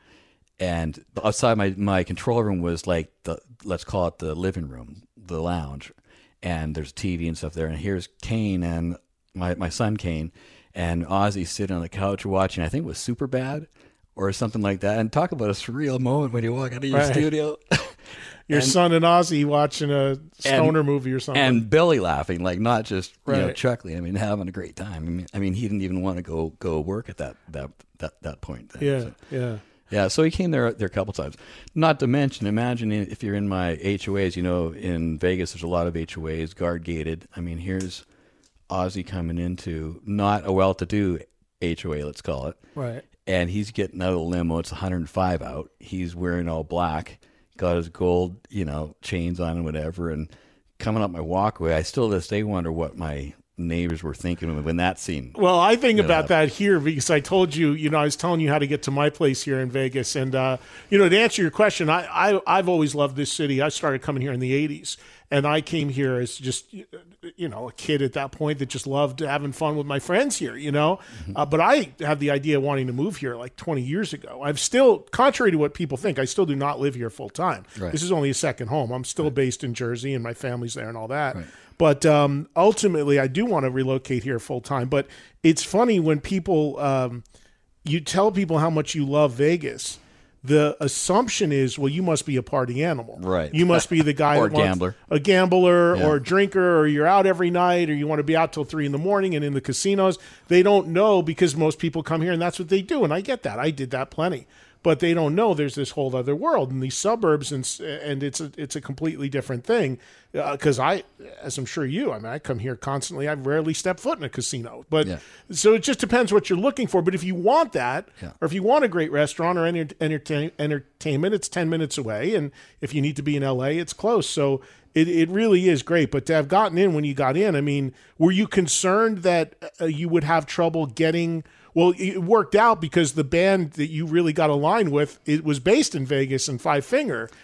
And outside my, my control room was like the, let's call it the living room, the lounge. And there's T V and stuff there. And here's Kane and my, my son Kane and Ozzy sitting on the couch watching, I think it was Superbad or something like that. And talk about a surreal moment when you walk out of your right. studio. Your and, son and Ozzy watching a stoner and, movie or something. And Billy laughing, like not just you right. know, chuckling. I mean, having a great time. I mean, I mean, he didn't even want to go go work at that that that, that point. Then. Yeah, so. yeah. Yeah, so he came there there a couple times. Not to mention, imagine if you're in my H O As. You know, in Vegas, there's a lot of H O As, guard gated. I mean, here's Ozzy coming into not a well-to-do H O A, let's call it. Right. And he's getting out of the limo. It's one hundred five out. He's wearing all black, got his gold, you know, chains on and whatever. And coming up my walkway, I still to this day wonder what my neighbors were thinking when that scene. Well, I think about up. that here because I told you, you know, I was telling you how to get to my place here in Vegas. And, uh, you know, to answer your question, I, I, I've always loved this city. I started coming here in the eighties, and I came here as just, you know, a kid at that point that just loved having fun with my friends here, you know. Mm-hmm. Uh, but I had the idea of wanting to move here like twenty years ago. I've still, contrary to what people think, I still do not live here full time. Right. This is only a second home. I'm still right. based in Jersey, and my family's there and all that. Right. But um, ultimately, I do want to relocate here full time. But it's funny when people, um, you tell people how much you love Vegas, the assumption is, well, you must be a party animal. Right. You must be the guy or that wants, gambler. a gambler yeah. or a drinker, or you're out every night, or you want to be out till three in the morning and in the casinos. They don't know because most people come here and that's what they do. And I get that. I did that plenty. But they don't know there's this whole other world in these suburbs, and and it's a, it's a completely different thing. Because uh, I, as I'm sure you, I mean, I come here constantly. I've rarely stepped foot in a casino. But yeah. so it just depends what you're looking for. But if you want that, yeah. or if you want a great restaurant or enter, entertain, entertainment, it's ten minutes away. And if you need to be in L A, it's close. So it, it really is great. But to have gotten in when you got in, I mean, were you concerned that uh, you would have trouble getting? Well, it worked out because the band that you really got aligned with, it was based in Vegas and Five Finger.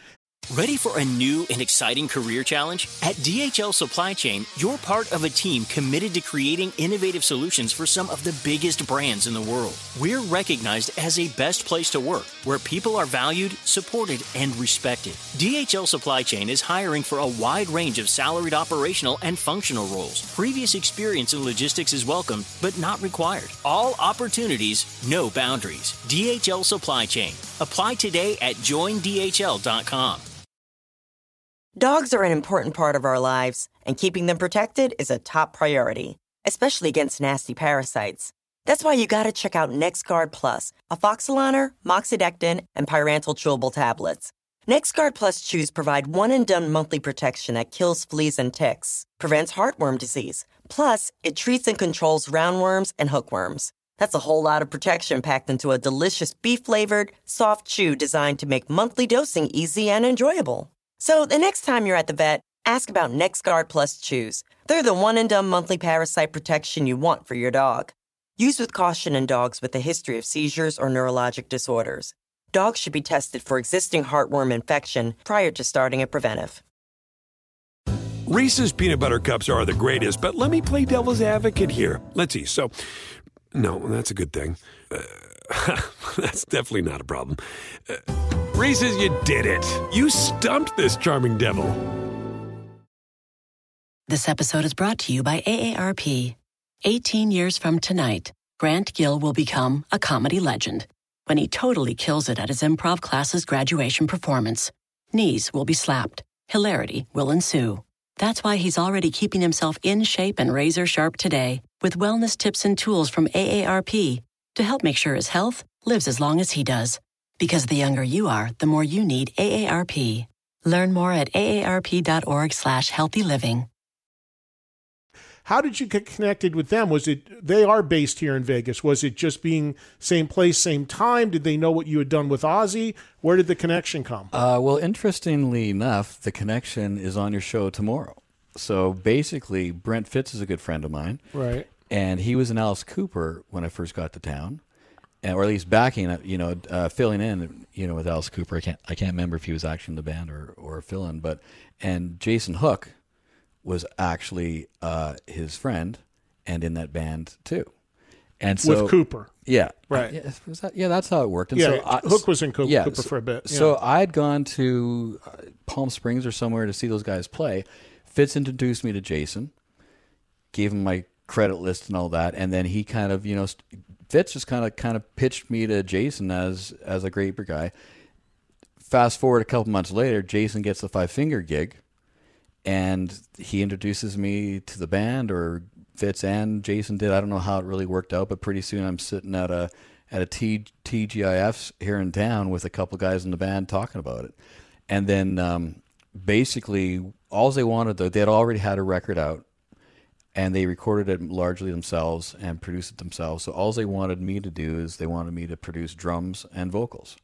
Ready for a new and exciting career challenge? At D H L Supply Chain, you're part of a team committed to creating innovative solutions for some of the biggest brands in the world. We're recognized as a best place to work, where people are valued, supported, and respected. D H L Supply Chain is hiring for a wide range of salaried operational and functional roles. Previous experience in logistics is welcome, but not required. All opportunities, no boundaries. D H L Supply Chain. Apply today at join D H L dot com. Dogs are an important part of our lives, and keeping them protected is a top priority, especially against nasty parasites. That's why you gotta check out NexGard Plus, Afoxolaner, Moxidectin, and Pyrantel chewable tablets. NexGard Plus chews provide one-and-done monthly protection that kills fleas and ticks, prevents heartworm disease. Plus, it treats and controls roundworms and hookworms. That's a whole lot of protection packed into a delicious beef-flavored, soft chew designed to make monthly dosing easy and enjoyable. So the next time you're at the vet, ask about NexGard Plus chews. They're the one-and-done monthly parasite protection you want for your dog. Use with caution in dogs with a history of seizures or neurologic disorders. Dogs should be tested for existing heartworm infection prior to starting a preventive. Reese's Peanut Butter Cups are the greatest, but let me play devil's advocate here. Let's see. So, no, that's a good thing. Uh, that's definitely not a problem. Uh, Reese's, you did it. You stumped this charming devil. This episode is brought to you by A A R P. eighteen years from tonight, Grant Gill will become a comedy legend when he totally kills it at his improv class's graduation performance. Knees will be slapped. Hilarity will ensue. That's why he's already keeping himself in shape and razor sharp today with wellness tips and tools from A A R P to help make sure his health lives as long as he does. Because the younger you are, the more you need A A R P. Learn more at aarp.org slash healthy living. How did you get connected with them? Was it, they are based here in Vegas. Was it just being same place, same time? Did they know what you had done with Ozzy? Where did the connection come? Uh, well, interestingly enough, the connection is on your show tomorrow. So basically, Brent Fitz is a good friend of mine. Right. And he was in Alice Cooper when I first got to town. Or at least backing, you know, uh, filling in, you know, with Alice Cooper. I can't, I can't remember if he was actually in the band or or fill-in, but and Jason Hook was actually uh, his friend and in that band too. And so with Cooper, yeah, right, yeah, was that, yeah, that's how it worked. And yeah, so I, Hook was in Cooper, yeah, Cooper so, for a bit. Yeah. So I'd gone to uh, Palm Springs or somewhere to see those guys play. Fitz introduced me to Jason, gave him my credit list and all that, and then he kind of, you know. Fitz just kind of kind of pitched me to Jason as as a great guy. Fast forward a couple months later, Jason gets the Five Finger gig, and he introduces me to the band, or Fitz and Jason did. I don't know how it really worked out, but pretty soon I'm sitting at a at a T, TGIF here in town with a couple guys in the band talking about it. And then um, basically all they wanted, though, they had already had a record out, and they recorded it largely themselves and produced it themselves. So all they wanted me to do is they wanted me to produce drums and vocals.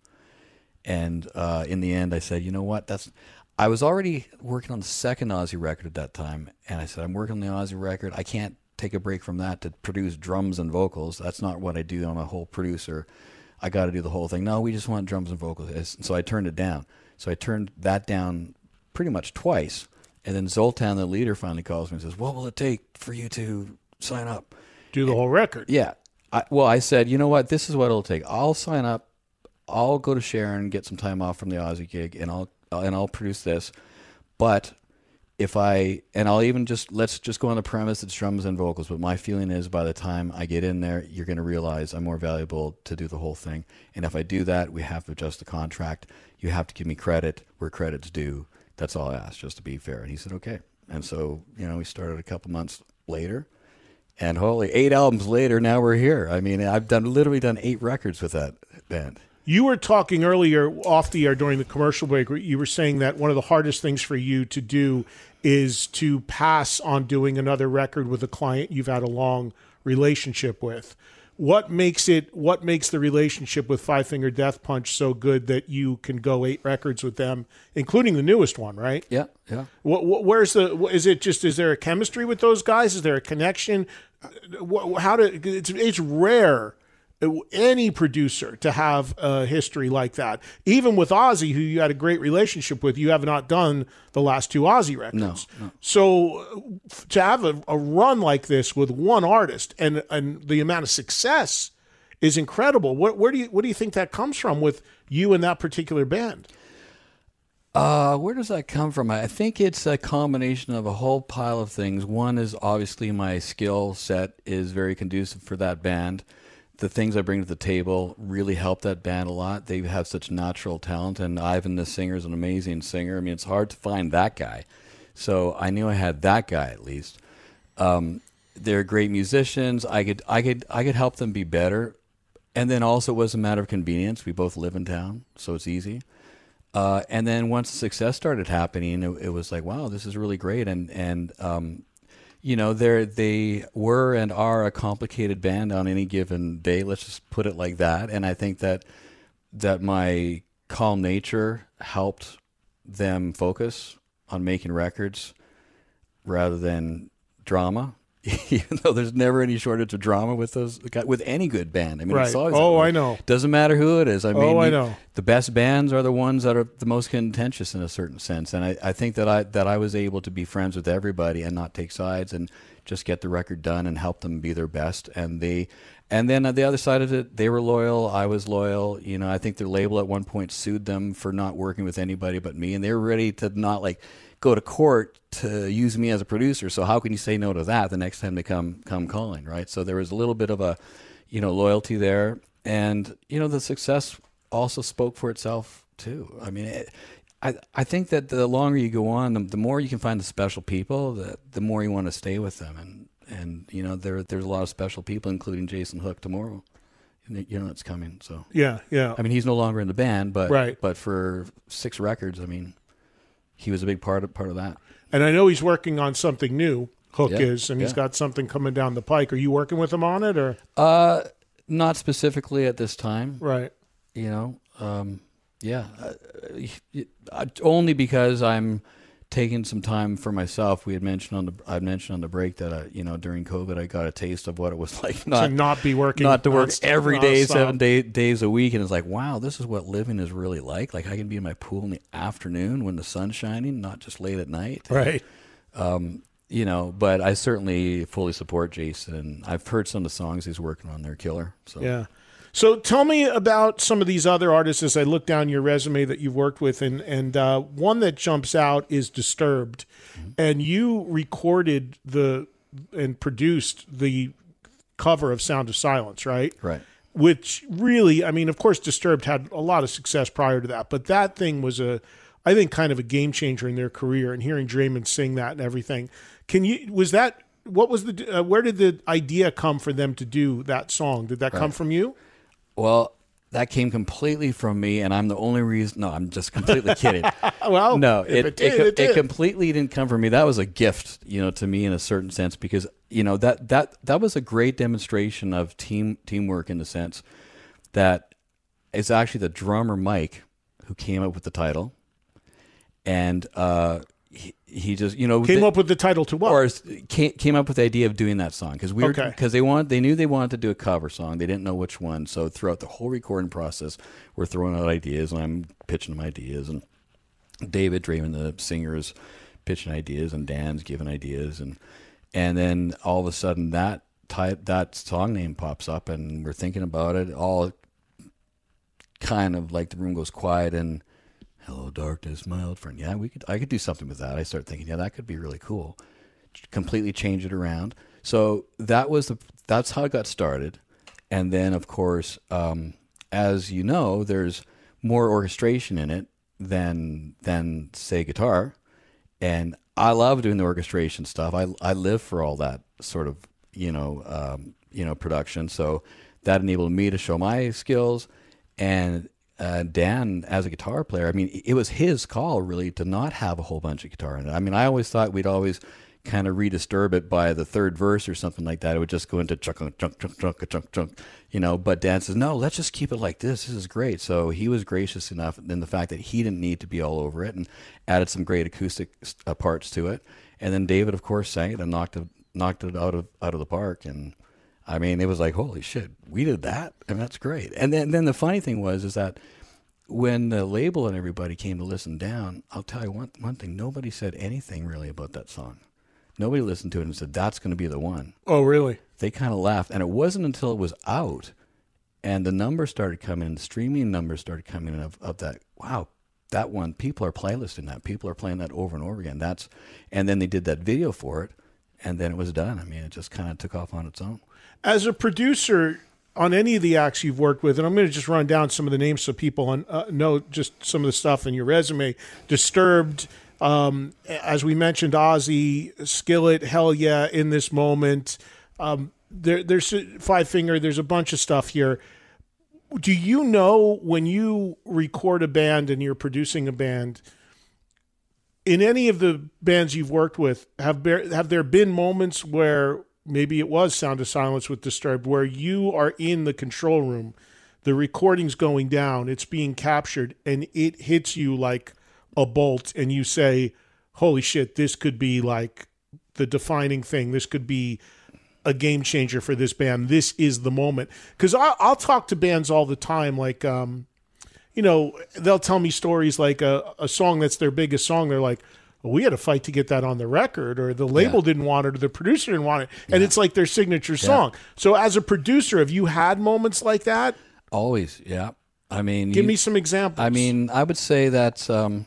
And uh, in the end, I said, you know what? That's. I was already working on the second Ozzy record at that time, and I said, I'm working on the Ozzy record. I can't take a break from that to produce drums and vocals. That's not what I do. I'm a whole producer. I got to do the whole thing. No, we just want drums and vocals. So I turned it down. So I turned that down pretty much twice. And then Zoltan, the leader, finally calls me and says, what will it take for you to sign up? Do the whole record. Yeah. I, well, I said, you know what? This is what it'll take. I'll sign up. I'll go to Sharon, get some time off from the Ozzy gig, and I'll and I'll produce this. But if I, and I'll even just, let's just go on the premise it's drums and vocals. But my feeling is by the time I get in there, you're going to realize I'm more valuable to do the whole thing. And if I do that, we have to adjust the contract. You have to give me credit where credit's due. That's all I asked, just to be fair. And he said, okay. And so, you know, we started a couple months later. And holy, eight albums later, now we're here. I mean, I've done literally done eight records with that band. You were talking earlier off the air during the commercial break. You were saying that one of the hardest things for you to do is to pass on doing another record with a client you've had a long relationship with. What makes it? What makes the relationship with Five Finger Death Punch so good that you can go eight records with them, including the newest one, right? Yeah, yeah. What, what, where's the? Is it just? Is there a chemistry with those guys? Is there a connection? How do? It's it's rare any producer to have a history like that. Even with Ozzy, who you had a great relationship with, you have not done the last two Ozzy records. No, no. So to have a, a run like this with one artist and and the amount of success is incredible. What where do you what do you think that comes from with you and that particular band? Uh, where does that come from? I think it's a combination of a whole pile of things. One is obviously my skill set is very conducive for that band. The things I bring to the table really help that band a lot. They have such natural talent, and Ivan, the singer, is an amazing singer. I mean, it's hard to find that guy. So I knew I had that guy at least. Um, they're great musicians. I could, I could, I could help them be better. And then also it was a matter of convenience. We both live in town, so it's easy. Uh, and then once the success started happening, it, it was like, wow, this is really great. And and um, you know, they they were and are a complicated band on any given day. Let's just put it like that. And I think that that my calm nature helped them focus on making records rather than drama. Even though there's never any shortage of drama with those, with any good band. I mean, right. it's always oh, I know. Doesn't matter who it is. I mean, oh, I you, know. The best bands are the ones that are the most contentious in a certain sense. And I, I think that I that I was able to be friends with everybody and not take sides and just get the record done and help them be their best. And they, and then on the other side of it, they were loyal. I was loyal. You know, I think their label at one point sued them for not working with anybody but me, and they were ready to not like go to court to use me as a producer. So how can you say no to that the next time they come come calling, right? So there was a little bit of a, you know, loyalty there, and you know the success also spoke for itself too. I mean, it, I I think that the longer you go on, the, the more you can find the special people, the the more you want to stay with them, and and you know there there's a lot of special people, including Jason Hook tomorrow. You know it's coming. So yeah, yeah. I mean, he's no longer in the band, but right. but for six records, I mean. He was a big part of part of that. And I know he's working on something new, Hook yeah, is, and yeah. he's got something coming down the pike. Are you working with him on it, or? Uh, not specifically at this time. Right. You know, um, yeah. Uh, uh, only because I'm taking some time for myself. We had mentioned on the I mentioned on the break that I, you know, during COVID, I got a taste of what it was like not to not be working, not to work non-stop, every day, non-stop. seven day, days a week, and it's like, wow, this is what living is really like. Like I can be in my pool in the afternoon when the sun's shining, not just late at night. Right. Um, you know, but I certainly fully support Jason, and I've heard some of the songs he's working on. They're killer. So yeah. So tell me about some of these other artists as I look down your resume that you've worked with, and and uh, one that jumps out is Disturbed, mm-hmm. and you recorded the and produced the cover of Sound of Silence, right? Right. Which really, I mean, of course, Disturbed had a lot of success prior to that, but that thing was a, I think, kind of a game changer in their career. And hearing Draiman sing that and everything, can you was that what was the uh, where did the idea come for them to do that song? Did that right. come from you? Well, that came completely from me, and I'm the only reason. No, I'm just completely kidding. well, no, it it, did, it, it, did. it completely didn't come from me. That was a gift, you know, to me in a certain sense, because you know that that that was a great demonstration of team teamwork in the sense that it's actually the drummer Mike who came up with the title, and uh, he, he just you know came the, up with the title to what? Or came, came up with the idea of doing that song because we were because okay. they wanted they knew they wanted to do a cover song. They didn't know which one. So throughout the whole recording process, we're throwing out ideas, and I'm pitching them ideas, and David Draiman, the singer, is pitching ideas, and Dan's giving ideas, and and then all of a sudden that type that song name pops up, and we're thinking about it. All kind of like the room goes quiet and. Hello, darkness, my old friend. Yeah, we could. I could do something with that. I start thinking, yeah, that could be really cool. Completely change it around. So that was the. That's how it got started, and then of course, um, as you know, there's more orchestration in it than than say guitar, and I love doing the orchestration stuff. I I live for all that sort of you know um, you know production. So that enabled me to show my skills and. Uh, Dan, as a guitar player, I mean, it was his call really to not have a whole bunch of guitar in it. I mean, I always thought we'd always kind of redisturb it by the third verse or something like that. It would just go into chunk, chunk, chunk, chunk, chunk, chunk, you know. But Dan says, no, let's just keep it like this. This is great. So he was gracious enough in the fact that he didn't need to be all over it and added some great acoustic uh, parts to it. And then David, of course, sang it and knocked it, knocked it out of out of the park. And I mean, it was like, holy shit, we did that, and that's great. And then, then the funny thing was is that when the label and everybody came to listen down, I'll tell you one one thing: nobody said anything really about that song. Nobody listened to it and said that's going to be the one. Oh, really? They kind of laughed, and it wasn't until it was out, and the numbers started coming in, the streaming numbers started coming in of, of that. Wow, that one, people are playlisting that. People are playing that over and over again. That's, and then they did that video for it, and then it was done. I mean, it just kind of took off on its own. As a producer on any of the acts you've worked with, and I'm going to just run down some of the names so people uh, know just some of the stuff in your resume. Disturbed, um, as we mentioned, Ozzy, Skillet, Hell Yeah, In This Moment. Um, there, there's Five Finger. There's a bunch of stuff here. Do you know when you record a band and you're producing a band, in any of the bands you've worked with, have there, have there been moments where maybe it was Sound of Silence with Disturbed, where you are in the control room, the recording's going down, it's being captured, and it hits you like a bolt, and you say, holy shit, this could be like the defining thing. This could be a game changer for this band. This is the moment. Because I'll talk to bands all the time, like, um, you know, they'll tell me stories like a, a song that's their biggest song. They're like, well, we had to fight to get that on the record, or the label yeah. didn't want it, or the producer didn't want it. And yeah. it's like their signature song. Yeah. So as a producer, have you had moments like that? Always, yeah. I mean, give you, me some examples. I mean, I would say that um,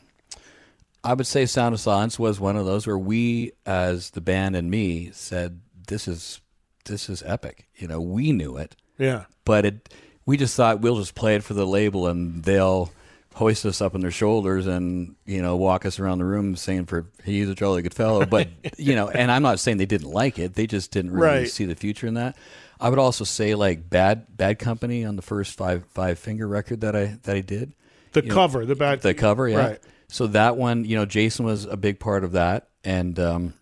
I would say Sound of Silence was one of those where we, as the band and me, said, this is this is epic. You know, we knew it. Yeah. But it we just thought we'll just play it for the label and they'll hoist us up on their shoulders and, you know, walk us around the room saying for he's a jolly good fellow. But, you know, and I'm not saying they didn't like it. They just didn't really right. see the future in that. I would also say like Bad Bad Company on the first five five finger record that I that I did. The you cover, know, the bad the cover, yeah. Right. So that one, you know, Jason was a big part of that. And um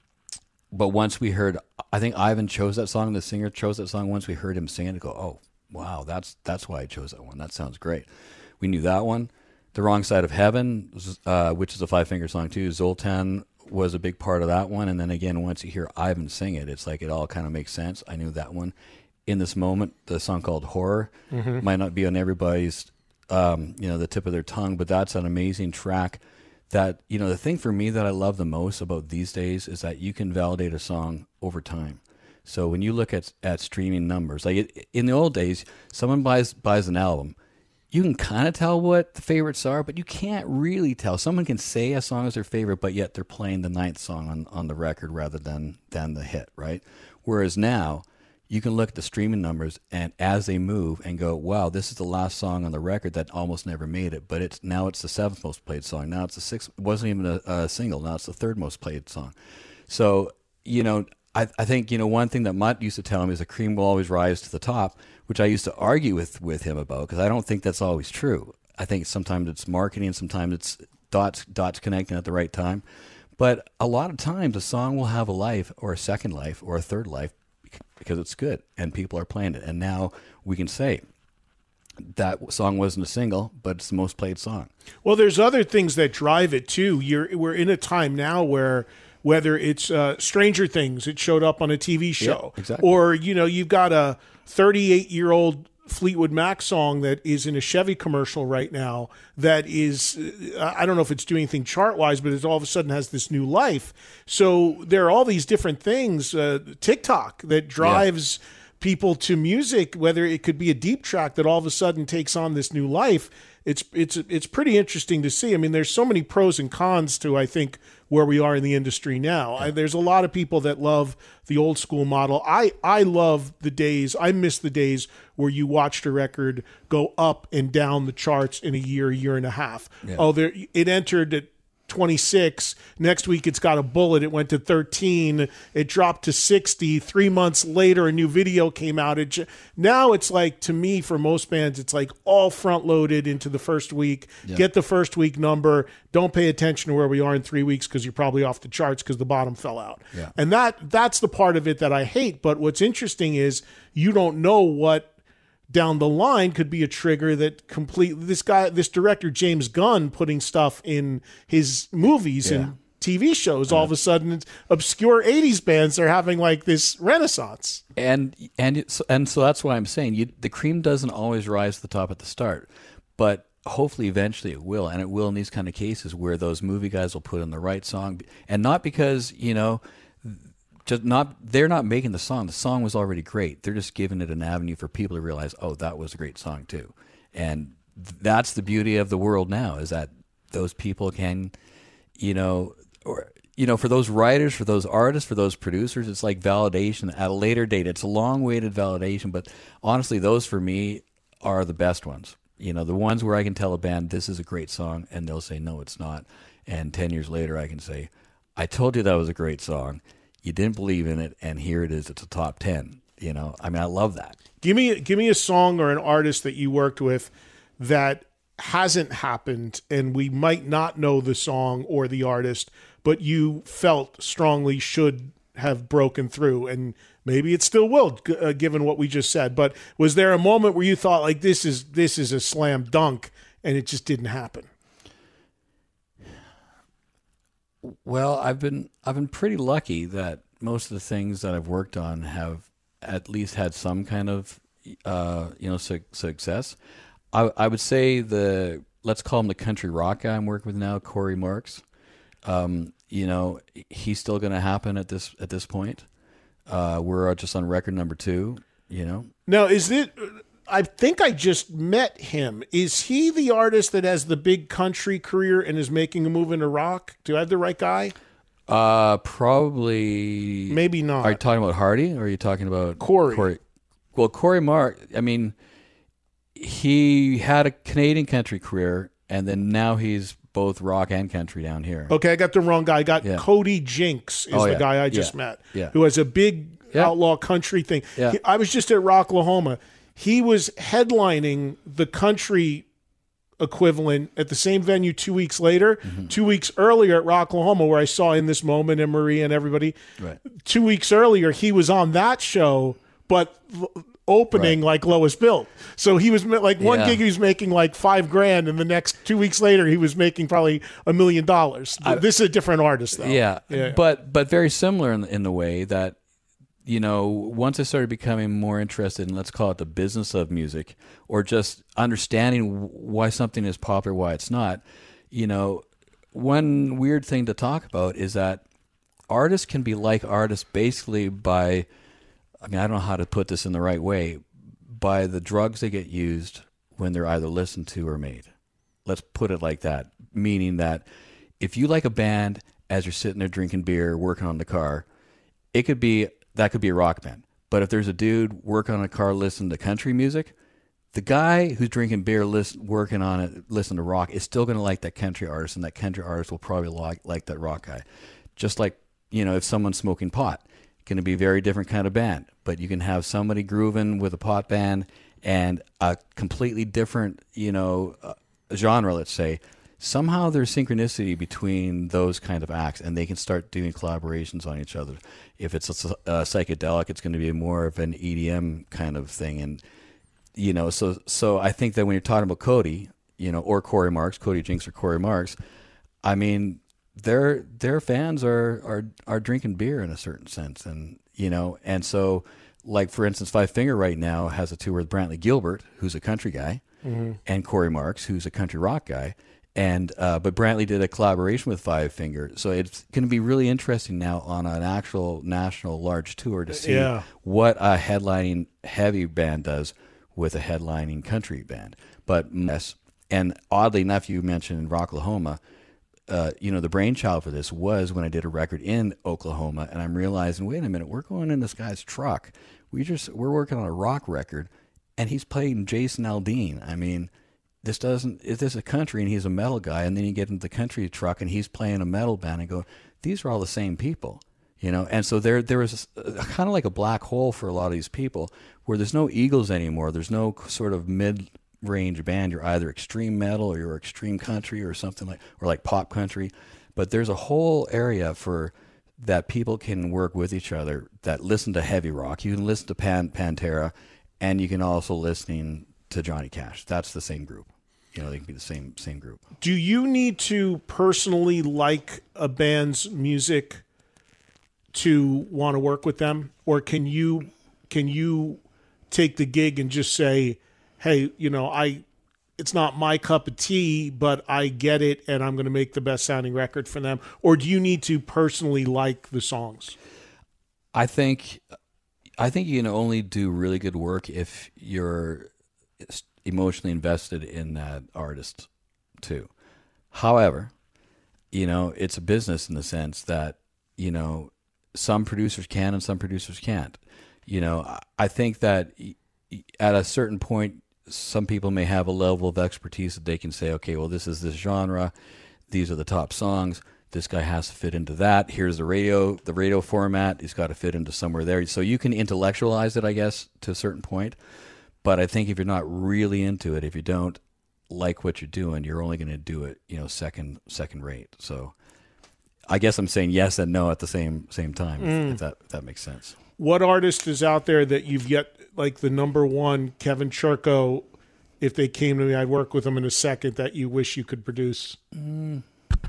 but once we heard, I think Ivan chose that song, the singer chose that song. Once we heard him sing it, go, oh, wow, that's that's why I chose that one. That sounds great. We knew that one. The Wrong Side of Heaven, uh, which is a five-finger song too. Zoltan was a big part of that one. And then again, once you hear Ivan sing it, it's like it all kind of makes sense. I knew that one. In This Moment, the song called Horror, mm-hmm. might not be on everybody's, um, you know, the tip of their tongue, but that's an amazing track. That, you know, the thing for me that I love the most about these days is that you can validate a song over time. So when you look at at streaming numbers, like it, in the old days, someone buys buys an album. You can kind of tell what the favorites are, but you can't really tell. Someone can say a song is their favorite, but yet they're playing the ninth song on, on the record rather than, than the hit, right? Whereas now, you can look at the streaming numbers and as they move and go, wow, this is the last song on the record that almost never made it, but it's now it's the seventh most played song. Now it's the sixth. It wasn't even a, a single. Now it's the third most played song. So, you know, I, I think, you know, one thing that Mutt used to tell me is the cream will always rise to the top, which I used to argue with, with him about because I don't think that's always true. I think sometimes it's marketing, sometimes it's dots dots connecting at the right time. But a lot of times a song will have a life or a second life or a third life because it's good and people are playing it. And now we can say that song wasn't a single, but it's the most played song. Well, there's other things that drive it too. You're we're in a time now where whether it's uh, Stranger Things, it showed up on a T V show, yeah, exactly. or you know you've got a thirty-eight-year-old Fleetwood Mac song that is in a Chevy commercial right now that is, uh, I don't know if it's doing anything chart-wise, but it all of a sudden has this new life. So there are all these different things, uh, TikTok, that drives yeah. people to music, whether it could be a deep track that all of a sudden takes on this new life. It's it's it's pretty interesting to see. I mean, there's so many pros and cons to, I think, where we are in the industry now. I, there's a lot of people that love the old school model. I, I love the days, I miss the days where you watched a record go up and down the charts in a year, year and a half. Yeah. Oh, there it entered at twenty-six. Next week it's got a bullet. It went to thirteen. It dropped to sixty. Three months later, a new video came out. It now it's like, to me, for most bands, it's like all front loaded into the first week. Yeah. Get the first week number. Don't pay attention to where we are in three weeks because you're probably off the charts because the bottom fell out. Yeah. And that that's the part of it that I hate. But what's interesting is you don't know what down the line could be a trigger that complete this guy, this director, James Gunn, putting stuff in his movies yeah. and T V shows. All of a sudden, obscure eighties bands are having like this renaissance. And and it's, and so that's why I'm saying you, the cream doesn't always rise to the top at the start, but hopefully eventually it will, and it will in these kind of cases where those movie guys will put in the right song, and not because, you know, just not they're not making the song. The song was already great. They're just giving it an avenue for people to realize, oh, that was a great song too. And that's the beauty of the world now, is that those people can, you know, or you know, for those writers, for those artists, for those producers, it's like validation at a later date. It's a long-awaited validation, but honestly, those for me are the best ones. You know, the ones where I can tell a band, this is a great song, and they'll say, no, it's not. And ten years later, I can say, I told you that was a great song. You didn't believe in it, and here it is. It's a top ten. You know, I mean, I love that. Give me, give me a song or an artist that you worked with that hasn't happened, and we might not know the song or the artist, but you felt strongly should have broken through, and maybe it still will, uh, given what we just said. But was there a moment where you thought, like, this is this is a slam dunk, and it just didn't happen? Well, I've been I've been pretty lucky that most of the things that I've worked on have at least had some kind of uh, you know su- success. I, I would say the let's call him the country rock guy I'm working with now, Corey Marks. Um, you know, he's still going to happen at this at this point. Uh, we're just on record number two, you know. Now, is it, I think I just met him. Is he the artist that has the big country career and is making a move into rock? Do I have the right guy? Uh, probably. Maybe not. Are you talking about Hardy, or are you talking about Corey? Corey? Well, Corey Mark, I mean, he had a Canadian country career, and then now he's both rock and country down here. Okay, I got the wrong guy. I got yeah. Cody Jinks is oh, the yeah. guy I just yeah. met, yeah. who has a big yeah. outlaw country thing. Yeah. He, I was just at Rocklahoma. He was headlining the country equivalent at the same venue two weeks later. Mm-hmm. Two weeks earlier at Rocklahoma, where I saw In This Moment and Marie and everybody. Right. Two weeks earlier, he was on that show, but opening right. like lowest built. So he was like one yeah. gig he was making like five grand, and the next two weeks later he was making probably a million dollars. This is a different artist though. Yeah, yeah. but but very similar in, in the way that, you know, once I started becoming more interested in, let's call it the business of music, or just understanding why something is popular, why it's not, you know, one weird thing to talk about is that artists can be like artists basically by, I mean, I don't know how to put this in the right way, by the drugs they get used when they're either listened to or made. Let's put it like that, meaning that if you like a band as you're sitting there drinking beer, working on the car, it could be, that could be a rock band. But if there's a dude working on a car listening to country music, the guy who's drinking beer, listen, working on it, listening to rock, is still going to like that country artist, and that country artist will probably like, like that rock guy. Just like, you know, if someone's smoking pot, going to be a very different kind of band, but you can have somebody grooving with a pot band and a completely different, you know, uh, genre, let's say. Somehow there's synchronicity between those kind of acts, and they can start doing collaborations on each other. If it's a, a psychedelic, it's going to be more of an E D M kind of thing. And, you know, so so I think that when you're talking about Cody, you know, or Corey Marks, Cody Jinks or Corey Marks, I mean, their their fans are, are are drinking beer in a certain sense, and you know, and so like for instance, Five Finger right now has a tour with Brantley Gilbert, who's a country guy, mm-hmm. and Corey Marks, who's a country rock guy, and uh, but Brantley did a collaboration with Five Finger, so it's going to be really interesting now on an actual national large tour to see yeah. what a headlining heavy band does with a headlining country band. But yes, and oddly enough, you mentioned Rocklahoma. Uh, you know, the brainchild for this was when I did a record in Oklahoma, and I'm realizing, wait a minute, we're going in this guy's truck. We just we're working on a rock record, and he's playing Jason Aldean. I mean, this doesn't is this a country, and he's a metal guy, and then you get into the country truck, and he's playing a metal band, and go, these are all the same people, you know. And so there there was a, a, kind of like a black hole for a lot of these people, where there's no Eagles anymore. There's no sort of mid range band. You're either extreme metal or you're extreme country or something like, or like pop country. But there's a whole area for that people can work with each other that listen to heavy rock. You can listen to Pan, Pantera, and you can also listen to Johnny Cash. That's the same group. You know, they can be the same same group. Do you need to personally like a band's music to want to work with them, or can you can you take the gig and just say, "Hey, you know, I it's not my cup of tea, but I get it, and I'm going to make the best sounding record for them"? Or do you need to personally like the songs? I think I think you can only do really good work if you're emotionally invested in that artist too. However, you know, it's a business in the sense that, you know, some producers can and some producers can't. You know, I think that at a certain point, some people may have a level of expertise that they can say, okay, well, this is this genre. These are the top songs. This guy has to fit into that. Here's the radio, the radio format. He's got to fit into somewhere there. So you can intellectualize it, I guess, to a certain point. But I think if you're not really into it, if you don't like what you're doing, you're only going to do it, you know, second second rate. So I guess I'm saying yes and no at the same same time, mm. if, if that if that makes sense. What artist is out there that you've yet, like the number one, Kevin Churko, if they came to me, I'd work with them in a second, that you wish you could produce? Mm.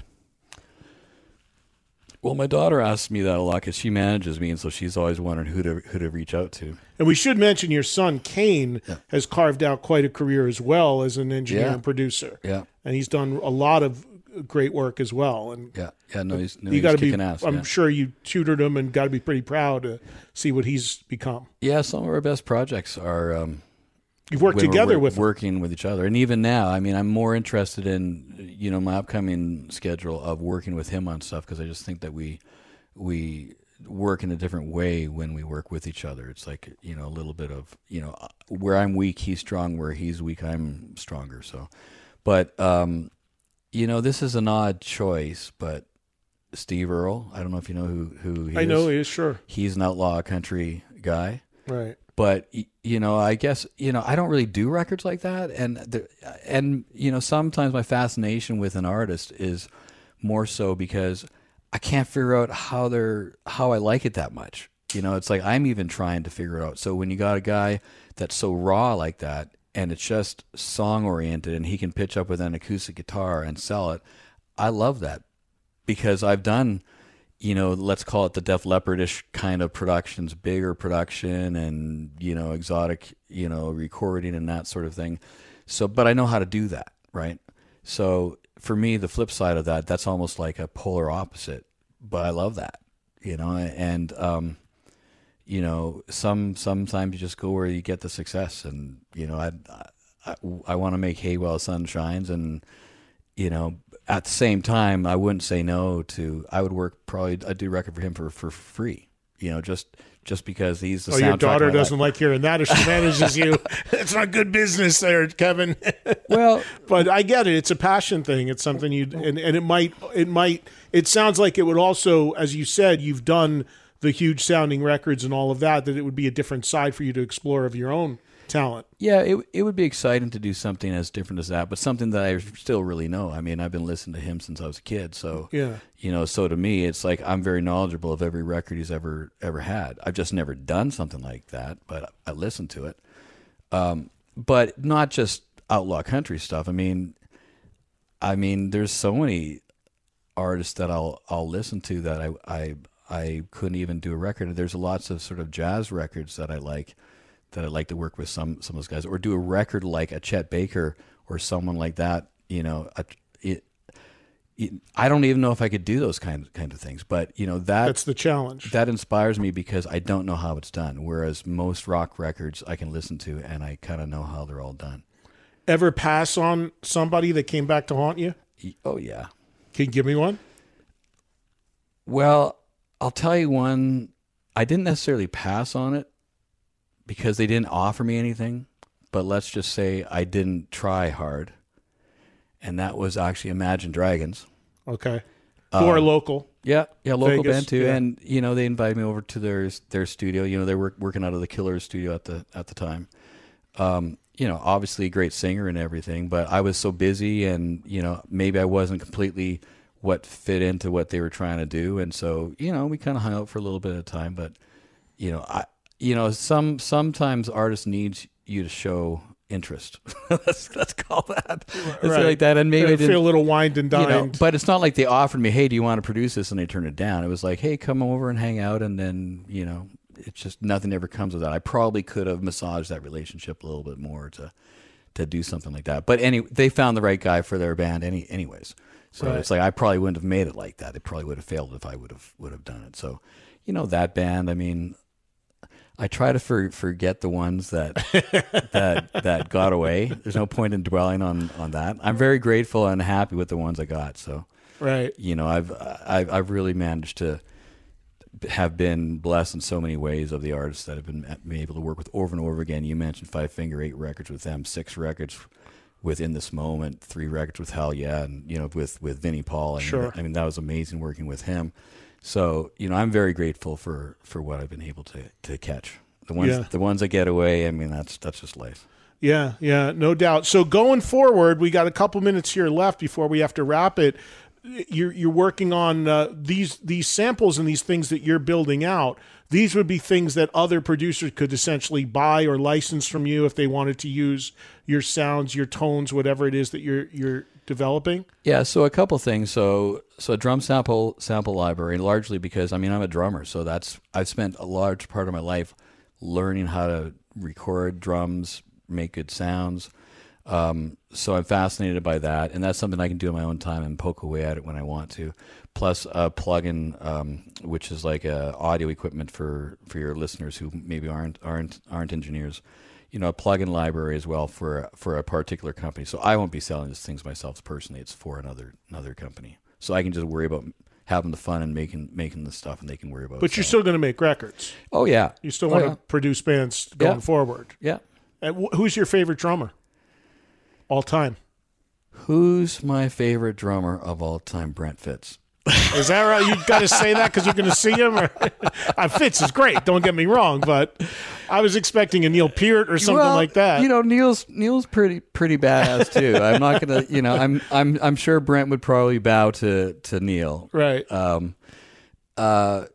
Well, my daughter asks me that a lot because she manages me, and so she's always wondering who to who to reach out to. And we should mention your son, Kane, yeah. has carved out quite a career as well as an engineer yeah. and producer. Yeah. And he's done a lot of great work as well. And yeah, yeah, no, he's, no, you he's gotta kicking be, ass. I'm yeah. sure you tutored him and got to be pretty proud to see what he's become. Yeah, some of our best projects are... Um, You've worked together with working him. with each other, and even now, I mean, I'm more interested in, you know, my upcoming schedule of working with him on stuff, because I just think that we we work in a different way when we work with each other. It's like, you know, a little bit of, you know, where I'm weak, he's strong. Where he's weak, I'm stronger. So, but um, you know, this is an odd choice, but Steve Earle, I don't know if you know who who he I is. know he is, sure. He's an outlaw country guy, right? But, you know, I guess, you know, I don't really do records like that. And, the, and you know, sometimes my fascination with an artist is more so because I can't figure out how they're, how I like it that much. You know, it's like I'm even trying to figure it out. So when you got a guy that's so raw like that, and it's just song oriented, and he can pitch up with an acoustic guitar and sell it, I love that, because I've done, you know, let's call it the Def Leppard-ish kind of productions, bigger production and, you know, exotic, you know, recording and that sort of thing. So, but I know how to do that, right? So for me, the flip side of that, that's almost like a polar opposite, but I love that, you know, and, um, you know, some, sometimes you just go where you get the success, and, you know, I, I, I want to make hay while the sun shines, and, you know, at the same time, I wouldn't say no to. I would work probably. I'd do a record for him for, for free. You know, just just because he's the. Oh, soundtrack your daughter of my doesn't life. like hearing that if she manages you. It's not good business there, Kevin. Well, but I get it. It's a passion thing. It's something you and, and it might it might. It sounds like it would also, as you said, you've done the huge sounding records and all of that. That it would be a different side for you to explore of your own talent. Yeah, it it would be exciting to do something as different as that, but something that I still really know. I mean, I've been listening to him since I was a kid, so yeah, you know. So to me, it's like I'm very knowledgeable of every record he's ever ever had. I've just never done something like that, but I listened to it. Um, but not just outlaw country stuff. I mean, I mean, there's so many artists that I'll I'll listen to that I I I couldn't even do a record. There's lots of sort of jazz records that I like. That I'd like to work with some some of those guys, or do a record like a Chet Baker or someone like that. You know, it, it, I don't even know if I could do those kind of, kind of things, but you know that that's the challenge. That inspires me because I don't know how it's done. Whereas most rock records I can listen to and I kind of know how they're all done. Ever pass on somebody that came back to haunt you? Oh yeah. Can you give me one? Well, I'll tell you one. I didn't necessarily pass on it, because they didn't offer me anything, but let's just say I didn't try hard, and that was actually Imagine Dragons. Okay, who are um, local? Yeah, yeah, local Vegas, band too, yeah. and you know they invited me over to their their studio. You know they were working out of the Killers studio at the at the time. Um, you know, obviously a great singer and everything, but I was so busy, and you know maybe I wasn't completely what fit into what they were trying to do, and so you know we kind of hung out for a little bit of time, but you know I. You know, some sometimes artists need you to show interest. let's let's call that right. like that. And maybe I I didn't feel a little wined and dined. You know, but it's not like they offered me, hey, do you want to produce this? And they turned it down. It was like, hey, come over and hang out. And then, you know, it's just nothing ever comes of that. I probably could have massaged that relationship a little bit more to to do something like that. But any, they found the right guy for their band any anyways. So right. It's like I probably wouldn't have made it like that. It probably would have failed if I would have would have done it. So, you know, that band, I mean, I try to for, forget the ones that that that got away. There's no point in dwelling on, on that. I'm very grateful and happy with the ones I got. So, right, you know, I've I've, I've really managed to have been blessed in so many ways of the artists that have been, been able to work with over and over again. You mentioned Five Finger, eight records with them, six records with In This Moment, three records with Hell Yeah, and you know with with Vinnie Paul. I mean, sure. I mean that was amazing working with him. So, you know, I'm very grateful for, for what I've been able to, to catch. The ones yeah. the ones that get away, I mean, that's that's just life. Yeah, yeah, no doubt. So going forward, we got a couple minutes here left before we have to wrap it. You're you're working on uh, these these samples and these things that you're building out. These would be things that other producers could essentially buy or license from you if they wanted to use your sounds, your tones, whatever it is that you're you're developing? Yeah, so a couple things. So so drum sample sample library, largely because I mean I'm a drummer, so that's I've spent a large part of my life learning how to record drums, make good sounds. Um, so I'm fascinated by that, and that's something I can do in my own time and poke away at it when I want to. Plus a plugin, um, which is like a audio equipment for, for your listeners who maybe aren't aren't aren't engineers. You know, a plugin library as well for for a particular company. So I won't be selling these things myself personally. It's for another another company. So I can just worry about having the fun and making making the stuff, and they can worry about. But you're still going to make records. Oh yeah, you still oh, want yeah. to produce bands going yeah. forward. Yeah. And wh- who's your favorite drummer? All time. Who's my favorite drummer of all time? Brent Fitz. Is that right? You got to say that because you're going to see him. Or... uh, Fitz is great. Don't get me wrong, but I was expecting a Neil Peart or something well, like that. You know, Neil's Neil's pretty pretty badass too. I'm not gonna, you know, I'm I'm I'm sure Brent would probably bow to to Neil. Right. Um. Uh.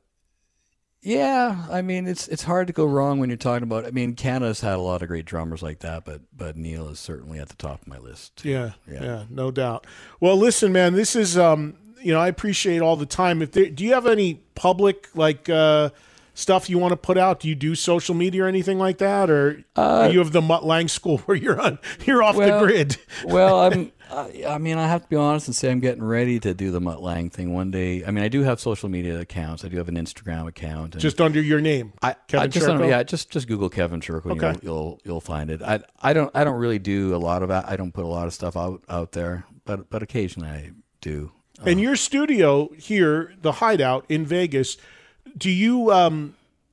Yeah, I mean it's it's hard to go wrong when you're talking about. I mean, Canada's had a lot of great drummers like that, but but Neil is certainly at the top of my list too. Yeah, yeah, yeah, no doubt. Well, listen, man, this is um, you know, I appreciate all the time. If there, do you have any public like uh, stuff you want to put out? Do you do social media or anything like that, or uh, are you of the Mutt Lang school where you're on you're off well, the grid? well, I'm. I, I mean, I have to be honest and say I'm getting ready to do the Mutt Lang thing one day. I mean, I do have social media accounts. I do have an Instagram account. And just under your name, I, Kevin I just Churko? Yeah, just just Google Kevin Churko. Okay. You'll, you'll you'll find it. I I don't I don't really do a lot of that. I don't put a lot of stuff out, out there, but but occasionally I do. In uh, your studio here, the Hideout in Vegas, do you um,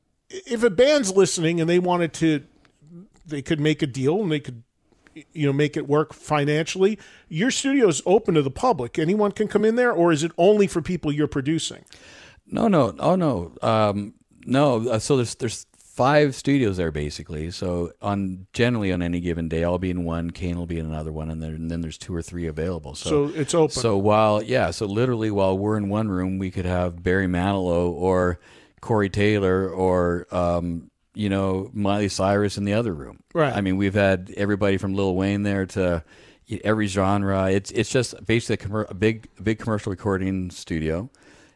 if a band's listening and they wanted to, they could make a deal and they could, you know, make it work financially. Your studio is open to the public. Anyone can come in there, or is it only for people you're producing? No, no, oh no, um, no. Uh, so there's there's five studios there basically. So on generally on any given day, I'll be in one, Kane will be in another one, and, there, and then there's two or three available. So, so it's open. So while yeah, so literally while we're in one room, we could have Barry Manilow or Corey Taylor or um, you know, Miley Cyrus in the other room. Right. I mean, we've had everybody from Lil Wayne there to every genre. It's it's just basically a, commer- a big a big commercial recording studio,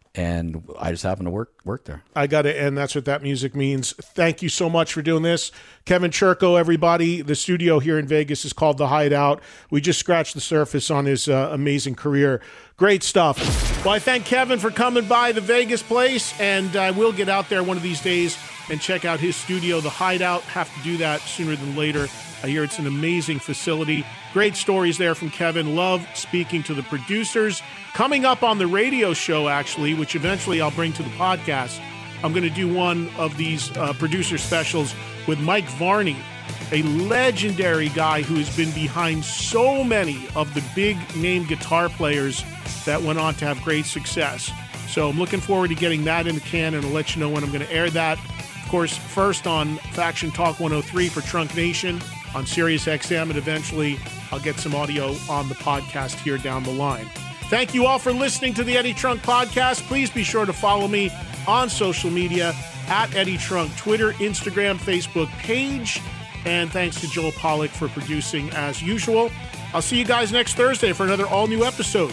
and I just happen to work work there. I got to end. That's what that music means. Thank you so much for doing this. Kevin Churko, everybody. The studio here in Vegas is called The Hideout. We just scratched the surface on his uh, amazing career. Great stuff. Well, I thank Kevin for coming by the Vegas place, and I will get out there one of these days and check out his studio, The Hideout. Have to do that sooner than later. I hear it's an amazing facility. Great stories there from Kevin. Love speaking to the producers. Coming up on the radio show, actually, which eventually I'll bring to the podcast, I'm going to do one of these uh, producer specials with Mike Varney, a legendary guy who has been behind so many of the big-name guitar players that went on to have great success. So I'm looking forward to getting that in the can, and I'll let you know when I'm going to air that. Of course, first on Faction Talk one oh three for Trunk Nation on Sirius X M, and eventually I'll get some audio on the podcast here down the line. Thank you all for listening to the Eddie Trunk Podcast. Please be sure to follow me on social media at Eddie Trunk, Twitter, Instagram, Facebook page, And thanks to Joel Pollack for producing as usual. I'll see you guys next Thursday for another all-new episode.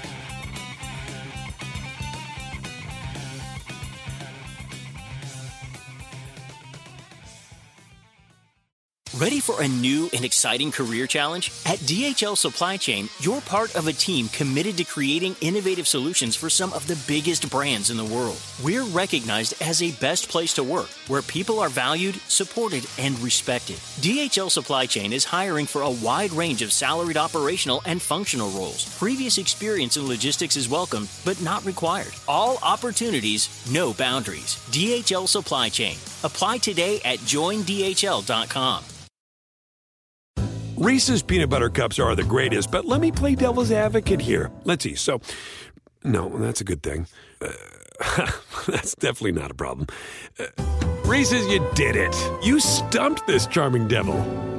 Ready for a new and exciting career challenge? At D H L Supply Chain, you're part of a team committed to creating innovative solutions for some of the biggest brands in the world. We're recognized as a best place to work, where people are valued, supported, and respected. D H L Supply Chain is hiring for a wide range of salaried operational and functional roles. Previous experience in logistics is welcome, but not required. All opportunities, no boundaries. D H L Supply Chain. Apply today at join D H L dot com. Reese's peanut butter cups are the greatest, but let me play devil's advocate here. Let's see. So, no, that's a good thing. Uh, that's definitely not a problem. Uh, Reese's, you did it. You stumped this charming devil.